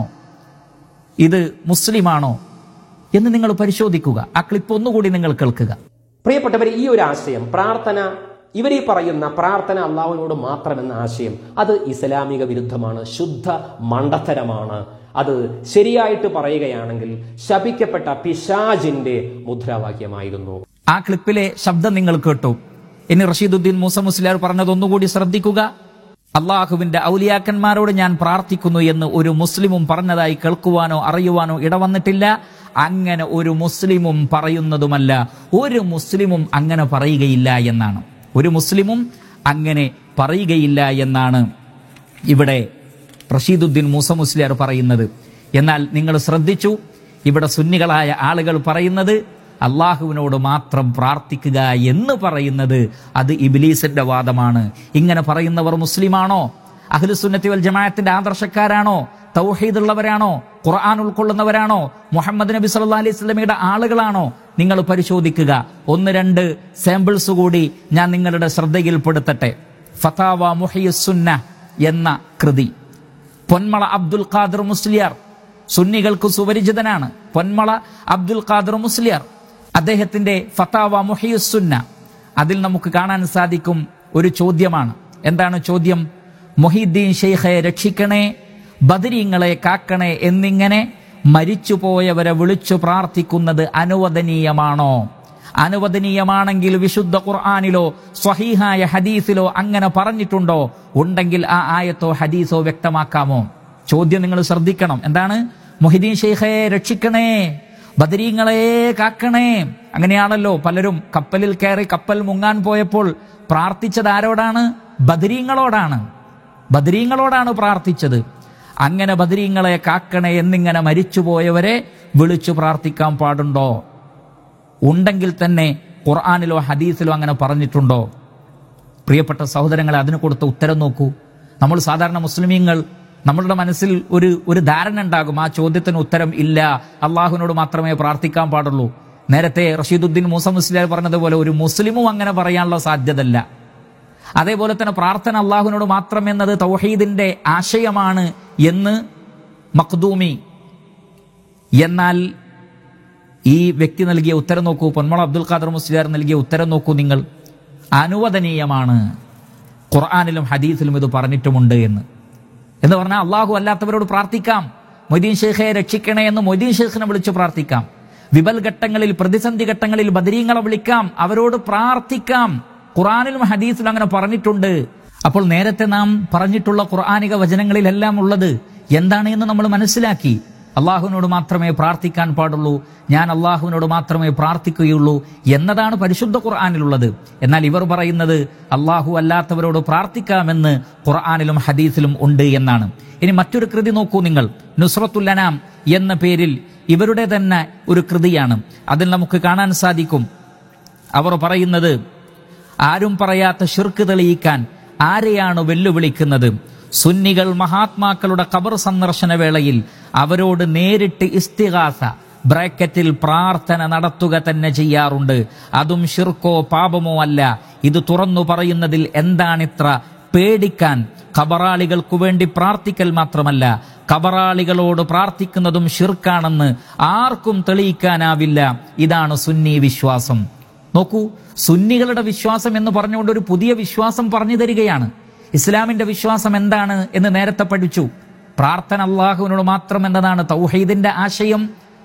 ഇത് മുസ്ലിമാണോ എന്ന് നിങ്ങൾ പരിശോധിക്കുക. ആ ക്ലിപ്പ് ഒന്നുകൂടി നിങ്ങൾ കേൾക്കുക. പ്രിയപ്പെട്ടവർ, ഈ ഒരു ആശയം പ്രാർത്ഥന, ഇവരീ പറയുന്ന പ്രാർത്ഥന അള്ളാഹുവിനോട് മാത്രമെന്ന ആശയം, അത് ഇസ്ലാമിക വിരുദ്ധമാണ്, ശുദ്ധ മണ്ടത്തരമാണ്. അത് ശരിയായിട്ട് പറയുകയാണെങ്കിൽ ശപിക്കപ്പെട്ട പിശാചിന്റെ മുദ്രാവാക്യമായിരുന്നു. ആ ക്ലിപ്പിലെ ശബ്ദം നിങ്ങൾ കേട്ടു. ഇനി റഷീദുദ്ദീൻ മൂസ മുസ്ലിയാർ പറഞ്ഞത് ഒന്നുകൂടി ശ്രദ്ധിക്കുക. അള്ളാഹുവിന്റെ ഔലിയാക്കന്മാരോട് ഞാൻ പ്രാർത്ഥിക്കുന്നു എന്ന് ഒരു മുസ്ലിമും പറഞ്ഞതായി കേൾക്കുവാനോ അറിയുവാനോ ഇടവന്നിട്ടില്ല, അങ്ങനെ ഒരു മുസ്ലിമും പറയുന്നതുമല്ല. ഒരു മുസ്ലിമും അങ്ങനെ പറയുകയില്ല എന്നാണ്, ഒരു മുസ്ലിമും അങ്ങനെ പറയുകയില്ല എന്നാണ് ഇവിടെ റഷീദുദ്ദീൻ മൂസ മുസ്ലിയാർ പറയുന്നത്. എന്നാൽ നിങ്ങൾ ശ്രദ്ധിച്ചു, ഇവിടെ സുന്നികളായ ആളുകൾ പറയുന്നത് അള്ളാഹുവിനോട് മാത്രം പ്രാർത്ഥിക്കുക എന്ന് പറയുന്നത് അത് ഇബ്ലീസിന്റെ വാദമാണ്. ഇങ്ങനെ പറയുന്നവർ മുസ്ലിമാണോ? അഹ്ലുസുന്നത്തി വൽ ജമാഅത്തിന്റെ ആദർശക്കാരാണോ? തൗഹീദ് ഉള്ളവരാണോ? ഖുർആൻ ഉൾക്കൊള്ളുന്നവരാണോ? മുഹമ്മദ് നബി സല്ലല്ലാഹു അലൈഹി വസല്ലമയുടെ ആളുകളാണോ? നിങ്ങൾ പരിശോധിക്കുക. ഒന്ന് രണ്ട് സാമ്പിൾസ് കൂടി ഞാൻ നിങ്ങളുടെ ശ്രദ്ധയിൽപ്പെടുത്തട്ടെ. ഫതാവ മുഹ്യിസുന്ന എന്ന കൃതി, പൊന്മള അബ്ദുൽ ഖാദിർ മുസ്ലിയാർ, സുന്നികൾക്ക് സുപരിചിതനാണ്. പൊന്മള അബ്ദുൽ ഖാദിർ മുസ്ലിയാർ, അദ്ദേഹത്തിന്റെ ഫതാവ മുഹ്യിസുന്ന, അതിൽ നമുക്ക് കാണാൻ സാധിക്കും ഒരു ചോദ്യമാണ്. എന്താണ് ചോദ്യം? മുഹീദ്ദീൻ ഷെയ്ഖെ രക്ഷിക്കണേ, ബദരീങ്ങളെ കാക്കണേ എന്നിങ്ങനെ മരിച്ചുപോയവരെ വിളിച്ചു പ്രാർത്ഥിക്കുന്നത് അനുവദനീയമാണോ? അനുവദനീയമാണെങ്കിൽ വിശുദ്ധ ഖുർആനിലോ സ്വഹീഹായ ഹദീസിലോ അങ്ങനെ പറഞ്ഞിട്ടുണ്ടോ? ഉണ്ടെങ്കിൽ ആ ആയത്തോ ഹദീസോ വ്യക്തമാക്കാമോ? ചോദ്യം നിങ്ങൾ ശ്രദ്ധിക്കണം. എന്താണ്? മുഹിദ്ദീൻ ഷെയ്ഖെ രക്ഷിക്കണേ, ബദരീങ്ങളെ കാക്കണേ. അങ്ങനെയാണല്ലോ പലരും കപ്പലിൽ കയറി കപ്പൽ മുങ്ങാൻ പോയപ്പോൾ പ്രാർത്ഥിച്ചത് ആരോടാണ്? ബദരീങ്ങളോടാണ്. ബദരീങ്ങളോടാണ് പ്രാർത്ഥിച്ചത്. അങ്ങനെ ബദരീങ്ങളെ കാക്കണേ എന്നിങ്ങനെ മരിച്ചുപോയവരെ വിളിച്ചു പ്രാർത്ഥിക്കാൻ പാടുണ്ടോ? ഉണ്ടെങ്കിൽ തന്നെ ഖുർആനിലോ ഹദീസിലോ അങ്ങനെ പറഞ്ഞിട്ടുണ്ടോ? പ്രിയപ്പെട്ട സഹോദരങ്ങളെ, അതിന് കൊടുത്ത ഉത്തരം നോക്കൂ. നമ്മൾ സാധാരണ മുസ്ലിമീങ്ങൾ നമ്മളുടെ മനസ്സിൽ ഒരു ഒരു ധാരണ ഉണ്ടാകും, ആ ചോദ്യത്തിന് ഉത്തരം ഇല്ല, അള്ളാഹുവിനോട് മാത്രമേ പ്രാർത്ഥിക്കാൻ പാടുള്ളൂ. നേരത്തെ റഷീദുദ്ദീൻ മൂസ മുസ്ലിയാർ പറഞ്ഞതുപോലെ ഒരു മുസ്ലിമും അങ്ങനെ പറയാനുള്ള സാധ്യതയില്ല. അതേപോലെ തന്നെ പ്രാർത്ഥന അള്ളാഹുവിനോട് മാത്രം എന്നത് തൗഹീദിന്റെ ആശയമാണ് എന്ന് മഖ്ദൂമി. എന്നാൽ ഈ വ്യക്തി നൽകിയ ഉത്തരം നോക്കൂ, പൊന്മള അബ്ദുൽ ഖാദർ മുസ്ലിയാർ നൽകിയ ഉത്തരം നോക്കൂ നിങ്ങൾ. അനുവദനീയമാണ്, ഖുർആനിലും ഹദീസിലും ഇത് പറഞ്ഞിട്ടുമുണ്ട് എന്ന് എന്ന് പറഞ്ഞാൽ അള്ളാഹു അല്ലാത്തവരോട് പ്രാർത്ഥിക്കാം. മൊയ്തീൻ ഷെയ്ഖെ രക്ഷിക്കണേ എന്ന് മൊയ്തീൻ ഷെയ്ഖിനെ വിളിച്ചു പ്രാർത്ഥിക്കാം. വിപൽ ഘട്ടങ്ങളിൽ, പ്രതിസന്ധി ഘട്ടങ്ങളിൽ ബദരീങ്ങളെ വിളിക്കാം, അവരോട് പ്രാർത്ഥിക്കാം. ഖുർആനിലും ഹദീസിലും അങ്ങനെ പറഞ്ഞിട്ടുണ്ട്. അപ്പോൾ നേരത്തെ നാം പറഞ്ഞിട്ടുള്ള ഖുർആനിക വചനങ്ങളിലെല്ലാം ഉള്ളത് എന്താണ് എന്ന് നമ്മൾ മനസ്സിലാക്കി. അള്ളാഹുവിനോട് മാത്രമേ പ്രാർത്ഥിക്കാൻ പാടുള്ളൂ, ഞാൻ അള്ളാഹുവിനോട് മാത്രമേ പ്രാർത്ഥിക്കുകയുള്ളൂ എന്നതാണ് പരിശുദ്ധ ഖുർആനിലുള്ളത്. എന്നാൽ ഇവർ പറയുന്നത് അള്ളാഹു അല്ലാത്തവരോട് പ്രാർത്ഥിക്കാമെന്ന് ഖുർആനിലും ഹദീസിലും ഉണ്ട് എന്നാണ്. ഇനി മറ്റൊരു കൃതി നോക്കൂ നിങ്ങൾ. നുസ്റത്തുൽ അനാം എന്ന പേരിൽ ഇവരുടെ തന്നെ ഒരു കൃതിയാണ്. അതിൽ നമുക്ക് കാണാൻ സാധിക്കും, അവർ പറയുന്നത് ആരും പറയാത്ത ശിർക്ക് തെളിയിക്കാൻ ആരെയാണ് വെല്ലുവിളിക്കുന്നത്? സുന്നികൾ മഹാത്മാക്കളുടെ ഖബർ സന്ദർശന വേളയിൽ അവരോട് നേരിട്ട് ഇസ്തിഗാസ ബ്രാക്കറ്റിൽ പ്രാർത്ഥന നടത്തുക തന്നെ ചെയ്യാറുണ്ട്. അതും ശിർക്കോ പാപമോ അല്ല. ഇത് തുറന്നു പറയുന്നതിൽ എന്താണിത്ര പേടിക്കാൻ? ഖബറാളികൾക്കു വേണ്ടി പ്രാർത്ഥിക്കൽ മാത്രമല്ല, ഖബറാളികളോട് പ്രാർത്ഥിക്കുന്നതും ശിർക്കാണെന്ന് ആർക്കും തെളിയിക്കാനാവില്ല. ഇതാണ് സുന്നി വിശ്വാസം. നോക്കൂ, സുന്നികളുടെ വിശ്വാസം എന്ന് പറഞ്ഞുകൊണ്ട് ഒരു പുതിയ വിശ്വാസം പറഞ്ഞു തരികയാണ്. ഇസ്ലാമിന്റെ വിശ്വാസം എന്താണ് എന്ന് നേരത്തെ പഠിച്ചു. പ്രാർത്ഥന അള്ളാഹുവിനോട് മാത്രം എന്നതാണ് തൗഹീദിന്റെ ആശയം.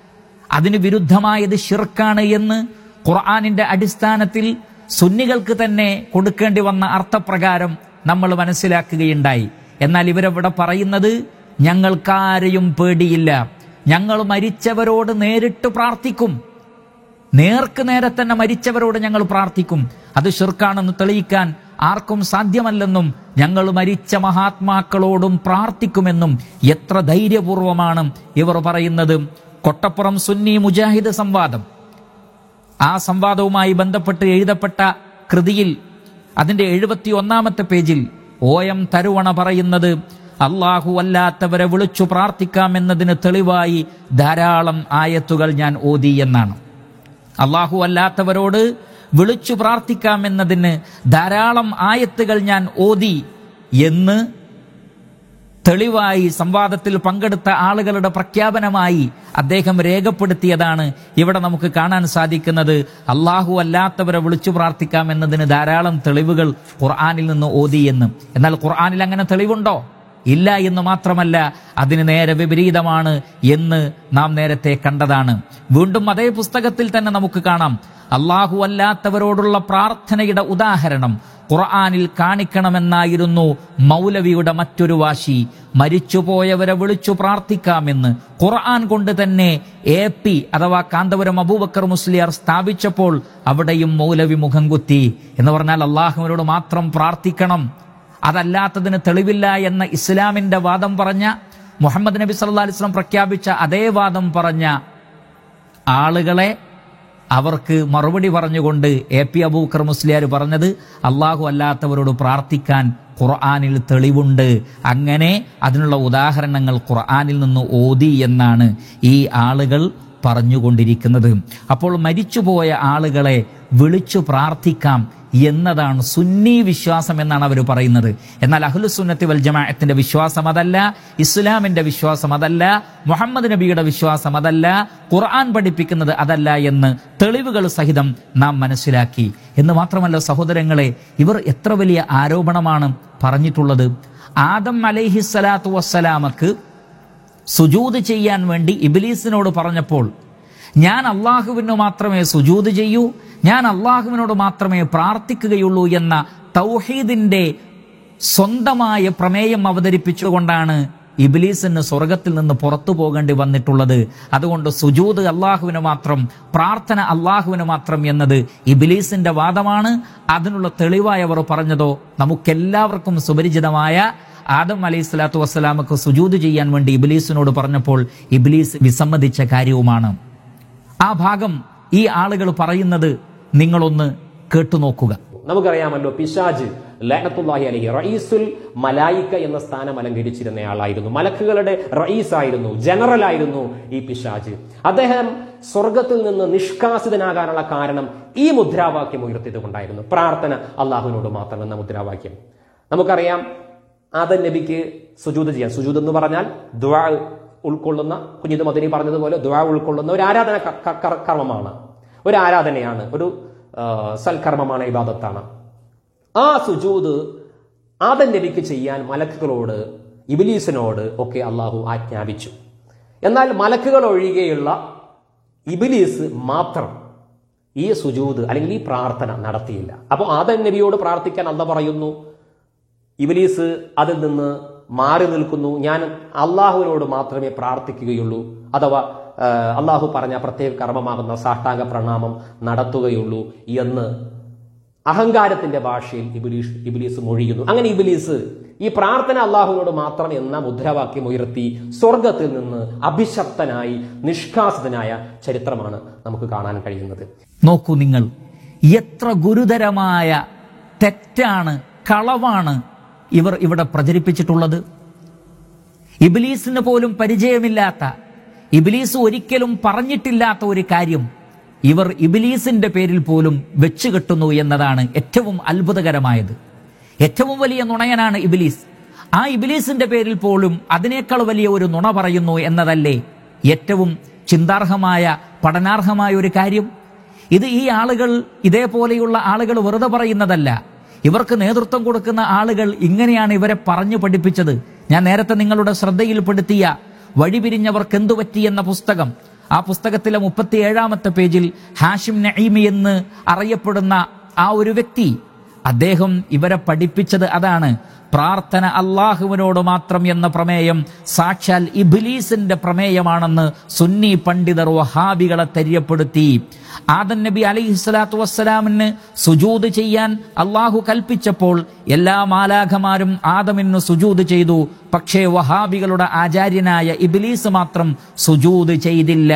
അതിന് വിരുദ്ധമായത് ശിർക്കാണ് എന്ന് ഖുർആനിന്റെ അടിസ്ഥാനത്തിൽ സുന്നികൾക്ക് തന്നെ കൊടുക്കേണ്ടി വന്ന അർത്ഥപ്രകാരം നമ്മൾ മനസ്സിലാക്കുകയുണ്ടായി. എന്നാൽ ഇവരവിടെ പറയുന്നത് ഞങ്ങൾക്കാരെയും പേടിയില്ല, ഞങ്ങൾ മരിച്ചവരോട് നേരിട്ട് പ്രാർത്ഥിക്കും, നേർക്ക് നേരെ തന്നെ മരിച്ചവരോട് ഞങ്ങൾ പ്രാർത്ഥിക്കും. അത് ശിർക്കാണെന്ന് തെളിയിക്കാൻ ആർക്കും സാധ്യമല്ലെന്നും ഞങ്ങൾ മരിച്ച മഹാത്മാക്കളോടും പ്രാർത്ഥിക്കുമെന്നും എത്ര ധൈര്യപൂർവമാണ് ഇവർ പറയുന്നത്. കൊട്ടപ്പുറം സുന്നി മുജാഹിദ് സംവാദം, ആ സംവാദവുമായി ബന്ധപ്പെട്ട് എഴുതപ്പെട്ട കൃതിയിൽ അതിന്റെ എഴുപത്തി ഒന്നാമത്തെ പേജിൽ ഒ എം തരുവണ പറയുന്നത് അള്ളാഹു അല്ലാത്തവരെ വിളിച്ചു പ്രാർത്ഥിക്കാമെന്നതിന് തെളിവായി ധാരാളം ആയത്തുകൾ ഞാൻ ഓതി എന്നാണ്. അള്ളാഹു അല്ലാത്തവരോട് വിളിച്ചു പ്രാർത്ഥിക്കാമെന്നതിന് ധാരാളം ആയത്തുകൾ ഞാൻ ഓതി എന്ന് തെളിവായി സംവാദത്തിൽ പങ്കെടുത്ത ആളുകളുടെ പ്രഖ്യാപനമായി അദ്ദേഹം രേഖപ്പെടുത്തിയതാണ് ഇവിടെ നമുക്ക് കാണാൻ സാധിക്കുന്നത്. അള്ളാഹു അല്ലാത്തവരെ വിളിച്ചു പ്രാർത്ഥിക്കാമെന്നതിന് ധാരാളം തെളിവുകൾ ഖുർആനിൽ നിന്ന് ഓതി എന്ന്. എന്നാൽ ഖുർആനിൽ അങ്ങനെ തെളിവുണ്ടോ? ഇല്ല എന്ന് മാത്രമല്ല, അതിന് നേരെ വിപരീതമാണ് എന്ന് നാം നേരത്തെ കണ്ടതാണ്. വീണ്ടും അതേ പുസ്തകത്തിൽ തന്നെ നമുക്ക് കാണാം, അള്ളാഹു അല്ലാത്തവരോടുള്ള പ്രാർത്ഥനയുടെ ഉദാഹരണം ഖുർആനിൽ കാണിക്കണമെന്നായിരുന്നു മൗലവിയുടെ മറ്റൊരു വാശി. മരിച്ചുപോയവരെ വിളിച്ചു പ്രാർത്ഥിക്കാമെന്ന് ഖുർആൻ കൊണ്ട് തന്നെ എ പി അഥവാ കാന്തപുരം അബൂബക്കർ മുസ്ലിയാർ സ്ഥാപിച്ചപ്പോൾ അവിടെയും മൗലവി മുഖം കുത്തി. എന്ന് പറഞ്ഞാൽ അള്ളാഹുവിനോട് മാത്രം പ്രാർത്ഥിക്കണം, അതല്ലാത്തതിന് തെളിവില്ല എന്ന ഇസ്ലാമിന്റെ വാദം പറഞ്ഞ, മുഹമ്മദ് നബി സല്ലല്ലാഹു അലൈഹി വസല്ലം പ്രഖ്യാപിച്ച അതേ വാദം പറഞ്ഞ ആളുകളെ അവർക്ക് മറുപടി പറഞ്ഞുകൊണ്ട് എ പി അബൂബക്കർ മുസ്ലിയാർ പറഞ്ഞത് അള്ളാഹു അല്ലാത്തവരോട് പ്രാർത്ഥിക്കാൻ ഖുർആനിൽ തെളിവുണ്ട്, അങ്ങനെ അതിനുള്ള ഉദാഹരണങ്ങൾ ഖുർആനിൽ നിന്ന് ഓതി എന്നാണ് ഈ ആളുകൾ പറഞ്ഞുകൊണ്ടിരിക്കുന്നത്. അപ്പോൾ മരിച്ചുപോയ ആളുകളെ വിളിച്ചു പ്രാർത്ഥിക്കാം എന്നതാണ് സുന്നി വിശ്വാസം എന്നാണ് അവർ പറയുന്നത്. എന്നാൽ അഹ്ലുസുന്നത്തി വൽ ജമാഅത്തിന്റെ വിശ്വാസം അതല്ല, ഇസ്ലാമിന്റെ വിശ്വാസം അതല്ല, മുഹമ്മദ് നബിയുടെ വിശ്വാസം അതല്ല, ഖുർആൻ പഠിപ്പിക്കുന്നത് അതല്ല എന്ന് തെളിവുകൾ സഹിതം നാം മനസ്സിലാക്കി. എന്ന് മാത്രമല്ല സഹോദരങ്ങളെ, ഇവർ എത്ര വലിയ ആരോപണമാണ് പറഞ്ഞിട്ടുള്ളത്. ആദം അലൈഹിസ്സലാത്തു വസ്സലാമക്ക് സുജൂദ് ചെയ്യാൻ വേണ്ടി ഇബ്ലീസിനോട് പറഞ്ഞപ്പോൾ ഞാൻ അള്ളാഹുവിന് മാത്രമേ സുജൂദ് ചെയ്യൂ, ഞാൻ അള്ളാഹുവിനോട് മാത്രമേ പ്രാർത്ഥിക്കുകയുള്ളൂ എന്ന തൗഹീദിന്റെ സ്വന്തമായ പ്രമേയം അവതരിപ്പിച്ചുകൊണ്ടാണ് ഇബ്ലീസിന് സ്വർഗത്തിൽ നിന്ന് പുറത്തു പോകേണ്ടി വന്നിട്ടുള്ളത്. അതുകൊണ്ട് സുജൂദ് അള്ളാഹുവിന് മാത്രം, പ്രാർത്ഥന അള്ളാഹുവിന് മാത്രം എന്നത് ഇബ്ലീസിന്റെ വാദമാണ്. അതിനുള്ള തെളിവായി അവർ പറഞ്ഞതോ നമുക്കെല്ലാവർക്കും സുപരിചിതമായ ആദം അലൈഹി സ്വലാത്തു വസ്സലാമക്ക് സുജൂദ് ചെയ്യാൻ വേണ്ടി ഇബ്ലീസിനോട് പറഞ്ഞപ്പോൾ ഇബ്ലീസ് വിസമ്മതിച്ച കാര്യവുമാണ്. ആ ഭാഗം ഈ ആളുകൾ പറയുന്നത് നിങ്ങളൊന്ന് കേട്ടുനോക്കുക. നമുക്കറിയാമല്ലോ, പിശാജ് ലഅനത്തുല്ലാഹി അലൈഹി റഈസുൽ മലായിക എന്ന സ്ഥാനം അലങ്കരിച്ചിരുന്നയാളായിരുന്നു. മലക്കുകളുടെ റഈസായിരുന്നു, ജനറൽ ആയിരുന്നു ഈ പിശാജ്. അദ്ദേഹം സ്വർഗത്തിൽ നിന്ന് നിഷ്കാസിതനാകാനുള്ള കാരണം ഈ മുദ്രാവാക്യം ഉയർത്തിയത് കൊണ്ടായിരുന്നു. പ്രാർത്ഥന അള്ളാഹുവിനോട് മാത്രം എന്ന മുദ്രാവാക്യം. നമുക്കറിയാം, ആദം നബിക്ക് സുജൂദ് ചെയ്യാൻ, സുജൂദ് എന്ന് പറഞ്ഞാൽ ദുആ ഉൾക്കൊള്ളുന്ന, കുഞ്ഞിത് മദനി പറഞ്ഞതുപോലെ ദുആ ഉൾക്കൊള്ളുന്ന ഒരു ആരാധന കർമ്മമാണ്, ഒരു ആരാധനയാണ്, ഒരു സൽക്കർമ്മമാണ്, ഇബാദത്താണ്. ആ സുജൂദ് ആദം നബിക്ക് ചെയ്യാൻ മലക്കുകളോട്, ഇബ്ലീസിനോട് ഒക്കെ അള്ളാഹു ആജ്ഞാപിച്ചു. എന്നാൽ മലക്കുകൾ ഒഴികെയുള്ള ഇബ്ലീസ് മാത്രം ഈ സുജൂദ് അല്ലെങ്കിൽ ഈ പ്രാർത്ഥന നടത്തിയില്ല. അപ്പോൾ ആദം നബിയോട് പ്രാർത്ഥിക്കാൻ അള്ളാഹ് പറയുന്നു, ഇബ്ലീസ് അതിൽ നിന്ന് മാറി നിൽക്കുന്നു. ഞാൻ അള്ളാഹുവിനോട് മാത്രമേ പ്രാർത്ഥിക്കുകയുള്ളൂ, അഥവാ അള്ളാഹു പറഞ്ഞ പ്രത്യേക കർമ്മമാകുന്ന സാഷ്ടാംഗ പ്രണാമം നടത്തുകയുള്ളൂ എന്ന് അഹങ്കാരത്തിന്റെ ഭാഷയിൽ ഇബ്ലീസ് ഇബ്ലീസ് മൊഴിയുന്നു. അങ്ങനെ ഇബ്ലീസ് ഈ പ്രാർത്ഥന അള്ളാഹുവിനോട് മാത്രം എന്ന മുദ്രാവാക്യം ഉയർത്തി സ്വർഗത്തിൽ നിന്ന് അഭിശപ്തനായി നിഷ്കാസിതനായ ചരിത്രമാണ് നമുക്ക് കാണാൻ കഴിയുന്നത്. നോക്കൂ നിങ്ങൾ, എത്ര ഗുരുതരമായ തെറ്റാണ്, കളവാണ് ഇവർ ഇവിടെ പ്രചരിപ്പിച്ചിട്ടുള്ളത്. ഇബ്ലീസിന് പോലും പരിചയമില്ലാത്ത, ഇബ്ലീസ് ഒരിക്കലും പറഞ്ഞിട്ടില്ലാത്ത ഒരു കാര്യം ഇവർ ഇബ്ലീസിന്റെ പേരിൽ പോലും വെച്ചു കെട്ടുന്നു എന്നതാണ് ഏറ്റവും അത്ഭുതകരമായത്. ഏറ്റവും വലിയ നുണയനാണ് ഇബ്ലീസ്. ആ ഇബ്ലീസിന്റെ പേരിൽ പോലും അതിനേക്കാൾ വലിയ ഒരു നുണ പറയുന്നു എന്നതല്ലേ ഏറ്റവും ചിന്താർഹമായ, പഠനാർഹമായ ഒരു കാര്യം. ഇത് ഈ ആളുകൾ, ഇതേപോലെയുള്ള ആളുകൾ വെറുതെ പറയുന്നതല്ല. ഇവർക്ക് നേതൃത്വം കൊടുക്കുന്ന ആളുകൾ ഇങ്ങനെയാണ് ഇവരെ പറഞ്ഞു പഠിപ്പിച്ചത്. ഞാൻ നേരത്തെ നിങ്ങളുടെ ശ്രദ്ധയിൽപ്പെടുത്തിയ വഴിപിരിഞ്ഞവർക്ക് എന്തു പറ്റി എന്ന പുസ്തകം, ആ പുസ്തകത്തിലെ മുപ്പത്തി ഏഴാമത്തെ പേജിൽ ഹാഷിം നഈമി എന്ന് അറിയപ്പെടുന്ന ആ ഒരു വ്യക്തി, അദ്ദേഹം ഇവരെ പഠിപ്പിച്ചത് അതാണ്. പ്രാർത്ഥന അള്ളാഹുവിനോട് മാത്രം എന്ന പ്രമേയം സാക്ഷാൽ ഇബ്ലീസിന്റെ പ്രമേയമാണെന്ന് സുന്നി പണ്ഡിതർ വഹാബികളെ തെര്യപ്പെടുത്തി. ആദം നബി അലൈഹി സ്വലാത്തു വസ്സലാമിന് സുജൂദ് ചെയ്യാൻ അള്ളാഹു കൽപ്പിച്ചപ്പോൾ എല്ലാ മാലാഖമാരും ആദമിന് സുജൂദ് ചെയ്തു. പക്ഷേ വഹാബികളുടെ ആചാര്യനായ ഇബ്ലീസ് മാത്രം സുജൂദ് ചെയ്തില്ല.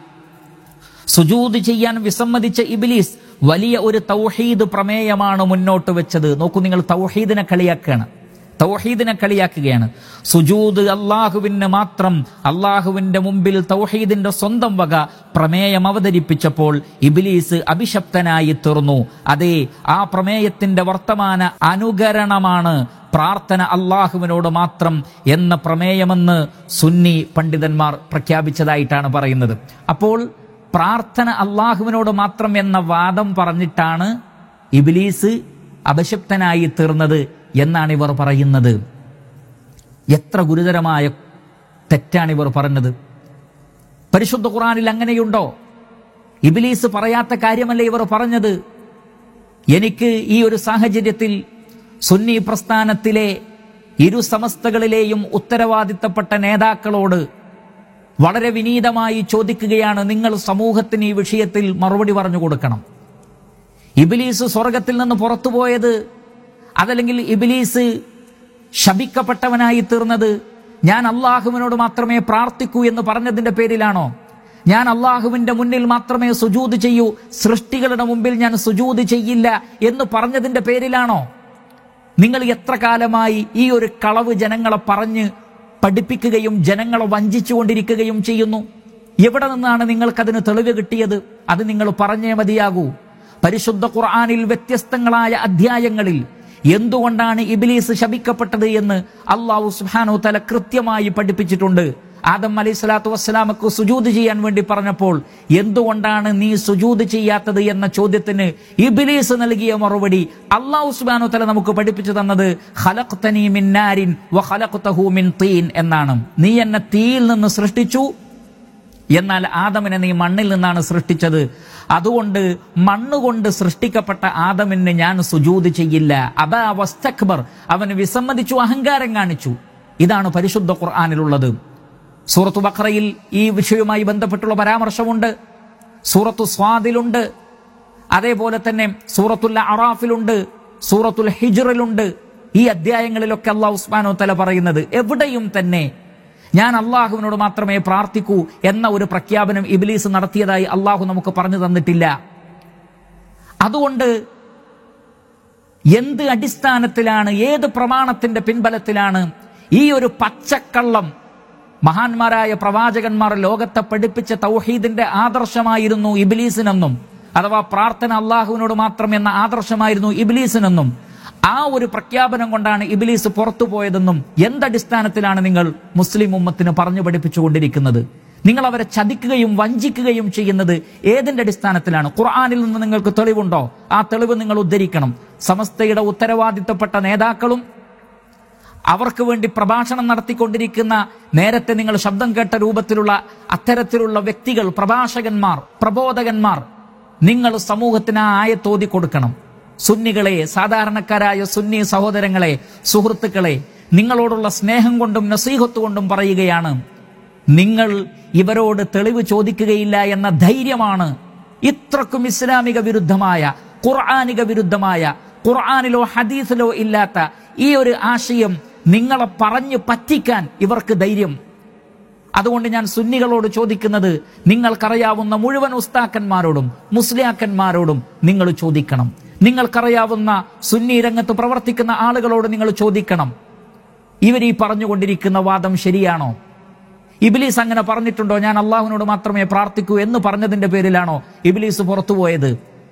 സുജൂദ് ചെയ്യാൻ വിസമ്മതിച്ച ഇബ്ലീസ് വലിയ ഒരു തൗഹീദ് പ്രമേയമാണ് മുന്നോട്ട് വെച്ചത്. നോക്കൂ നിങ്ങൾ, തൗഹീദിനെ കളിയാക്കുകയാണ്, തൗഹീദിനെ കളിയാക്കുകയാണ്. സുജൂദ് അള്ളാഹുവിന് മാത്രം, അള്ളാഹുവിന്റെ മുമ്പിൽ തൗഹീദിന്റെ സ്വന്തം വക പ്രമേയം അവതരിപ്പിച്ചപ്പോൾ ഇബ്ലീസ് അഭിശപ്തനായി തീർന്നു. അതേ, ആ പ്രമേയത്തിന്റെ വർത്തമാന അനുകരണമാണ് പ്രാർത്ഥന അള്ളാഹുവിനോട് മാത്രം എന്ന പ്രമേയമെന്ന് സുന്നി പണ്ഡിതന്മാർ പ്രഖ്യാപിച്ചതായിട്ടാണ് പറയുന്നത്. അപ്പോൾ പ്രാർത്ഥന അള്ളാഹുവിനോട് മാത്രം എന്ന വാദം പറഞ്ഞിട്ടാണ് ഇബ്ലീസ് അഭിശപ്തനായി തീർന്നത് എന്നാണ് ഇവർ പറയുന്നത്. എത്ര ഗുരുതരമായ തെറ്റാണ് ഇവർ പറഞ്ഞത്. പരിശുദ്ധ ഖുർആനിൽ അങ്ങനെയുണ്ടോ? ഇബ്ലീസ് പറയാത്ത കാര്യമല്ലേ ഇവർ പറഞ്ഞത്? എനിക്ക് ഈ ഒരു സാഹചര്യത്തിൽ സുന്നി പ്രസ്ഥാനത്തിലെ ഇരു സമസ്തകളിലെയും ഉത്തരവാദിത്തപ്പെട്ട നേതാക്കളോട് വളരെ വിനീതമായി ചോദിക്കുകയാണ്, നിങ്ങൾ സമൂഹത്തിന് ഈ വിഷയത്തിൽ മറുപടി പറഞ്ഞു കൊടുക്കണം. ഇബ്ലീസ് സ്വർഗത്തിൽ നിന്ന് പുറത്തുപോയത്, അതല്ലെങ്കിൽ ഇബ്ലീസ് ശപിക്കപ്പെട്ടവനായി തീർന്നത് ഞാൻ അള്ളാഹുവിനോട് മാത്രമേ പ്രാർത്ഥിക്കൂ എന്ന് പറഞ്ഞതിന്റെ പേരിലാണോ? ഞാൻ അള്ളാഹുവിന്റെ മുന്നിൽ മാത്രമേ സുജൂദ് ചെയ്യൂ, സൃഷ്ടികളുടെ മുമ്പിൽ ഞാൻ സുജൂദ് ചെയ്യില്ല എന്ന് പറഞ്ഞതിന്റെ പേരിലാണോ? നിങ്ങൾ എത്ര കാലമായി ഈ ഒരു കളവ് ജനങ്ങളെ പറഞ്ഞ് പഠിപ്പിക്കുകയും ജനങ്ങളെ വഞ്ചിച്ചുകൊണ്ടിരിക്കുകയും ചെയ്യുന്നു? എവിടെ നിന്നാണ് നിങ്ങൾക്കതിന് തെളിവ് കിട്ടിയത്? അത് നിങ്ങൾ പറഞ്ഞേ മതിയാകൂ. പരിശുദ്ധ ഖുർആനിൽ വ്യത്യസ്തങ്ങളായ അധ്യായങ്ങളിൽ എന്തുകൊണ്ടാണ് ഇബ്ലീസ് ശപിക്കപ്പെട്ടത് എന്ന് അല്ലാഹു സുബ്ഹാനഹു തആല കൃത്യമായി പഠിപ്പിച്ചിട്ടുണ്ട്. ആദം അലൈഹി സ്വലാത്തു വസ്സലാമക്ക് സുജൂദ് ചെയ്യാൻ വേണ്ടി പറഞ്ഞപ്പോൾ എന്തുകൊണ്ടാണ് നീ സുജൂദ് ചെയ്യാത്തത് എന്ന ചോദ്യത്തിന് ഇബ്ലീസ് നൽകിയ മറുപടി അല്ലാഹു സുബ്ഹാനഹു തആല നമുക്ക് പഠിപ്പിച്ചു തന്നത് ഖലഖ്തനീ മിൻ നാരിൻ വ ഖലഖ്തഹു മിൻ തീൻ എന്നാണ്. നീ എന്നെ തീയിൽ നിന്ന് സൃഷ്ടിച്ചു, എന്നാൽ ആദമിനെ നീ മണ്ണിൽ നിന്നാണ് സൃഷ്ടിച്ചത്, അതുകൊണ്ട് മണ്ണുകൊണ്ട് സൃഷ്ടിക്കപ്പെട്ട ആദമിന് ഞാൻ സുജൂദ് ചെയ്യില്ല. അബാ വസ്തക്ബർ, അവന് വിസമ്മതിച്ചു, അഹങ്കാരം കാണിച്ചു. ഇതാണ് പരിശുദ്ധ ഖുർആനിലുള്ളത്. സൂറത്തു ബഖറയിൽ ഈ വിഷയവുമായി ബന്ധപ്പെട്ടുള്ള പരാമർശമുണ്ട്, സൂറത്തു സ്വാദിലുണ്ട്, അതേപോലെ തന്നെ സൂറത്തുൽ അറാഫിലുണ്ട്, സൂറത്തുൽ ഹിജ്റിലുണ്ട്. ഈ അധ്യായങ്ങളിലൊക്കെ അല്ലാഹു സുബ്ഹാനഹു വ തആല പറയുന്നത് എവിടെയും തന്നെ ഞാൻ അള്ളാഹുവിനോട് മാത്രമേ പ്രാർത്ഥിക്കൂ എന്ന ഒരു പ്രഖ്യാപനം ഇബ്ലീസ് നടത്തിയതായി അള്ളാഹു നമുക്ക് പറഞ്ഞു തന്നിട്ടില്ല. അതുകൊണ്ട് എന്ത് അടിസ്ഥാനത്തിലാണ്, ഏത് പ്രമാണത്തിന്റെ പിൻബലത്തിലാണ് ഈ ഒരു പച്ചക്കള്ളം മഹാന്മാരായ പ്രവാചകന്മാർ ലോകത്തെ പഠിപ്പിച്ച തൗഹീദിന്റെ ആദർശമായിരുന്നു ഇബ്ലീസിനെന്നും, അഥവാ പ്രാർത്ഥന അള്ളാഹുവിനോട് മാത്രം എന്ന ആദർശമായിരുന്നു ഇബ്ലീസിനെന്നും, ആ ഒരു പ്രഖ്യാപനം കൊണ്ടാണ് ഇബ്ലീസ് പുറത്തു പോയതെന്നും എന്തടിസ്ഥാനത്തിലാണ് നിങ്ങൾ മുസ്ലിം ഉമ്മത്തിന് പറഞ്ഞു പഠിപ്പിച്ചുകൊണ്ടിരിക്കുന്നത്? നിങ്ങൾ അവരെ ചതിക്കുകയും വഞ്ചിക്കുകയും ചെയ്യുന്നത് ഏതിന്റെ അടിസ്ഥാനത്തിലാണ്? ഖുർആനിൽ നിന്ന് നിങ്ങൾക്ക് തെളിവുണ്ടോ? ആ തെളിവ് നിങ്ങൾ ഉദ്ധരിക്കണം. സമസ്തയുടെ ഉത്തരവാദിത്തപ്പെട്ട നേതാക്കളും അവർക്ക് വേണ്ടി പ്രഭാഷണം നടത്തിക്കൊണ്ടിരിക്കുന്ന, നേരത്തെ നിങ്ങൾ ശബ്ദം കേട്ട രൂപത്തിലുള്ള അത്തരത്തിലുള്ള വ്യക്തികൾ, പ്രഭാഷകന്മാർ, പ്രബോധകന്മാർ, നിങ്ങൾ സമൂഹത്തിന് ആ ആയത്തോതി കൊടുക്കണം. സുന്നികളെ, സാധാരണക്കാരായ സുന്നി സഹോദരങ്ങളെ, സുഹൃത്തുക്കളെ, നിങ്ങളോടുള്ള സ്നേഹം കൊണ്ടും നസീഹത്ത് കൊണ്ടും പറയുകയാണ്, നിങ്ങൾ ഇവരോട് തെളിവ് ചോദിക്കുകയില്ല എന്ന ധൈര്യമാണ് ഇത്രക്കും ഇസ്ലാമിക വിരുദ്ധമായ, ഖുർആനിക വിരുദ്ധമായ, ഖുർആനിലോ ഹദീസിലോ ഇല്ലാത്ത ഈ ഒരു ആശയം നിങ്ങളെ പറഞ്ഞു പറ്റിക്കാൻ ഇവർക്ക് ധൈര്യം. അതുകൊണ്ട് ഞാൻ സുന്നികളോട് ചോദിക്കുന്നത്, നിങ്ങൾക്കറിയാവുന്ന മുഴുവൻ ഉസ്താക്കന്മാരോടും മുസ്ലിയാക്കന്മാരോടും നിങ്ങൾ ചോദിക്കണം. നിങ്ങൾക്കറിയാവുന്ന സുന്നി രംഗത്ത് പ്രവർത്തിക്കുന്ന ആളുകളോട് നിങ്ങൾ ചോദിക്കണം, ഇവർ ഈ പറഞ്ഞുകൊണ്ടിരിക്കുന്ന വാദം ശരിയാണോ? ഇബ്ലീസ് അങ്ങനെ പറഞ്ഞിട്ടുണ്ടോ? ഞാൻ അള്ളാഹുവിനോട് മാത്രമേ പ്രാർത്ഥിക്കൂ എന്ന് പറഞ്ഞതിന്റെ പേരിലാണോ ഇബ്ലീസ് പുറത്തുപോയത്?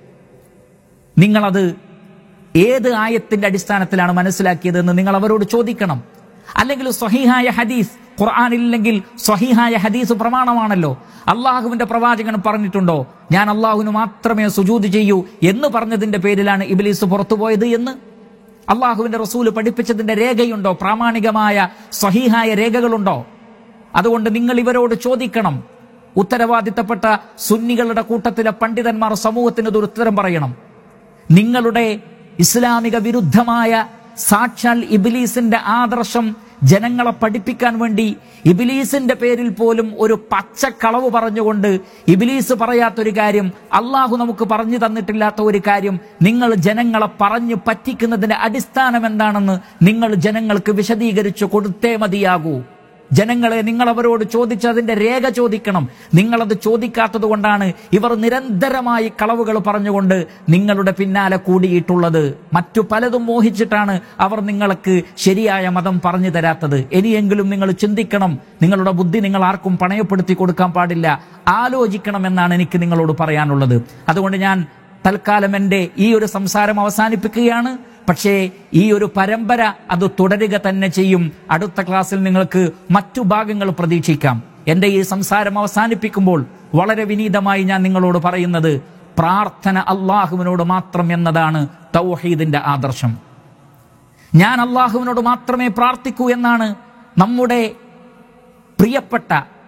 നിങ്ങളത് ഏത് ആയത്തിന്റെ അടിസ്ഥാനത്തിലാണ് മനസ്സിലാക്കിയതെന്ന് നിങ്ങൾ അവരോട് ചോദിക്കണം. അല്ലെങ്കിൽ സ്വഹീഹായ ഹദീസ്, ഖുർആനില്ലെങ്കിൽ സ്വഹീഹായ ഹദീസ് പ്രമാണമാണല്ലോ. അള്ളാഹുവിന്റെ പ്രവാചകൻ പറഞ്ഞിട്ടുണ്ടോ ഞാൻ അള്ളാഹുവിന് മാത്രമേ സുജൂദ് ചെയ്യൂ എന്ന് പറഞ്ഞതിന്റെ പേരിലാണ് ഇബ്ലീസ് പുറത്തുപോയത് എന്ന്? അള്ളാഹുവിന്റെ റസൂല് പഠിപ്പിച്ചതിന്റെ രേഖയുണ്ടോ? പ്രാമാണികമായ സ്വഹീഹായ രേഖകളുണ്ടോ? അതുകൊണ്ട് നിങ്ങൾ ഇവരോട് ചോദിക്കണം. ഉത്തരവാദിത്തപ്പെട്ട സുന്നികളുടെ കൂട്ടത്തിലെ പണ്ഡിതന്മാർ സമൂഹത്തിന് ഒരു ഉത്തരം പറയണം. നിങ്ങളുടെ ഇസ്ലാമിക വിരുദ്ധമായ സാക്ഷാൽ ഇബ്ലീസിന്റെ ആദർശം ജനങ്ങളെ പഠിപ്പിക്കാൻ വേണ്ടി ഇബ്ലീസിന്റെ പേരിൽ പോലും ഒരു പച്ചക്കളവ് പറഞ്ഞുകൊണ്ട്, ഇബ്ലീസ് പറയാത്തൊരു കാര്യം, അള്ളാഹു നമുക്ക് പറഞ്ഞു തന്നിട്ടില്ലാത്ത ഒരു കാര്യം നിങ്ങൾ ജനങ്ങളെ പറഞ്ഞു പറ്റിക്കുന്നതിന്റെ അടിസ്ഥാനം എന്താണെന്ന് നിങ്ങൾ ജനങ്ങൾക്ക് വിശദീകരിച്ചു കൊടുത്തേ മതിയാകൂ. ജനങ്ങളെ, നിങ്ങൾ അവരോട് ചോദിച്ച് അതിന്റെ രേഖ ചോദിക്കണം. നിങ്ങളത് ചോദിക്കാത്തത് കൊണ്ടാണ് ഇവർ നിരന്തരമായി കളവുകൾ പറഞ്ഞുകൊണ്ട് നിങ്ങളുടെ പിന്നാലെ കൂടിയിട്ടുള്ളത്. മറ്റു പലതും മോഹിച്ചിട്ടാണ് അവർ നിങ്ങൾക്ക് ശരിയായ മതം പറഞ്ഞു തരാത്തത്. ഇനിയെങ്കിലും നിങ്ങൾ ചിന്തിക്കണം. നിങ്ങളുടെ ബുദ്ധി നിങ്ങൾ ആർക്കും പണയപ്പെടുത്തി കൊടുക്കാൻ പാടില്ല. ആലോചിക്കണം എന്നാണ് എനിക്ക് നിങ്ങളോട് പറയാനുള്ളത്. അതുകൊണ്ട് ഞാൻ തൽക്കാലം എൻ്റെ ഈ ഒരു സംസാരം അവസാനിപ്പിക്കുകയാണ്. പക്ഷേ ഈ ഒരു പരമ്പര അത് തുടരുക തന്നെ ചെയ്യും. അടുത്ത ക്ലാസ്സിൽ നിങ്ങൾക്ക് മറ്റു ഭാഗങ്ങൾ പ്രതീക്ഷിക്കാം. എൻ്റെ ഈ സംസാരം അവസാനിപ്പിക്കുമ്പോൾ വളരെ വിനീതമായി ഞാൻ നിങ്ങളോട് പറയുന്നത്, പ്രാർത്ഥന അള്ളാഹുവിനോട് മാത്രം എന്നതാണ് തൗഹീദിന്റെ ആദർശം. ഞാൻ അള്ളാഹുവിനോട് മാത്രമേ പ്രാർത്ഥിക്കൂ എന്നാണ് നമ്മുടെ പ്രിയപ്പെട്ട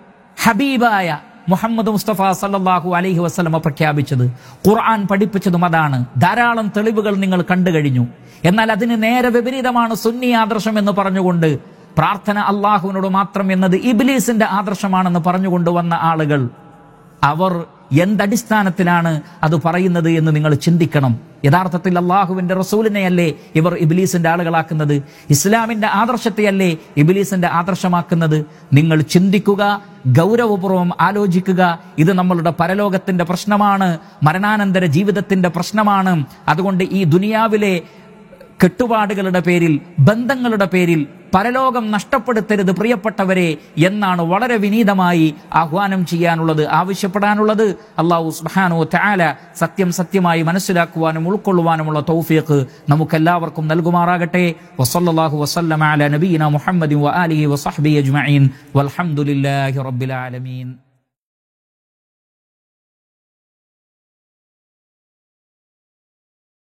ഹബീബായ മുഹമ്മദ് മുസ്തഫ സല്ലല്ലാഹു അലൈഹി വസല്ലമ പ്രഖ്യാപിച്ചത്. ഖുർആൻ പഠിപ്പിച്ചതും അതാണ്. ധാരാളം തെളിവുകൾ നിങ്ങൾ കണ്ടു കഴിഞ്ഞു. എന്നാൽ അതിന് നേരെ വിപരീതമാണ് സുന്നി ആദർശം എന്ന് പറഞ്ഞുകൊണ്ട്, പ്രാർത്ഥന അള്ളാഹുവിനോട് മാത്രം എന്നത് ഇബ്ലീസിന്റെ ആദർശമാണെന്ന് പറഞ്ഞുകൊണ്ടുവന്ന ആളുകൾ, അവർ എന്തടിസ്ഥാനത്തിലാണ് അത് പറയുന്നത് എന്ന് നിങ്ങൾ ചിന്തിക്കണം. യഥാർത്ഥത്തിൽ അള്ളാഹുവിന്റെ റസൂലിനെയല്ലേ ഇവർ ഇബ്ലീസിന്റെ ആളുകളാക്കുന്നത്? ഇസ്ലാമിന്റെ ആദർശത്തെയല്ലേ ഇബ്ലീസിന്റെ ആദർശമാക്കുന്നത്? നിങ്ങൾ ചിന്തിക്കുക, ഗൗരവപൂർവ്വം ആലോചിക്കുക. ഇത് നമ്മളുടെ പരലോകത്തിന്റെ പ്രശ്നമാണ്, മരണാനന്തര ജീവിതത്തിന്റെ പ്രശ്നമാണ്. അതുകൊണ്ട് ഈ ദുനിയാവിലെ കെട്ടുപാടുകളുടെ പേരിൽ, ബന്ധങ്ങളുടെ പേരിൽ പരലോകം നഷ്ടപ്പെടുത്തരുത് പ്രിയപ്പെട്ടവരെ എന്നാണ് വളരെ വിനീതമായി ആഹ്വാനം ചെയ്യാനുള്ളത്, ആവശ്യപ്പെടാനുള്ളത്. അല്ലാഹു സുബ്ഹാനഹു വ തആല സത്യം സത്യമായി മനസ്സിലാക്കുവാനും ഉൾക്കൊള്ളുവാനുമുള്ള തൗഫീഖ് നമുക്കെല്ലാവർക്കും നൽകുമാറാകട്ടെ. വസല്ലല്ലാഹു വസല്ലമ അലാ നബിയിന മുഹമ്മദിൻ വ ആലിഹി വസഹ്ബിഹി അജ്മഈൻ വൽഹംദുലില്ലാഹി റബ്ബിൽ ആലമീൻ.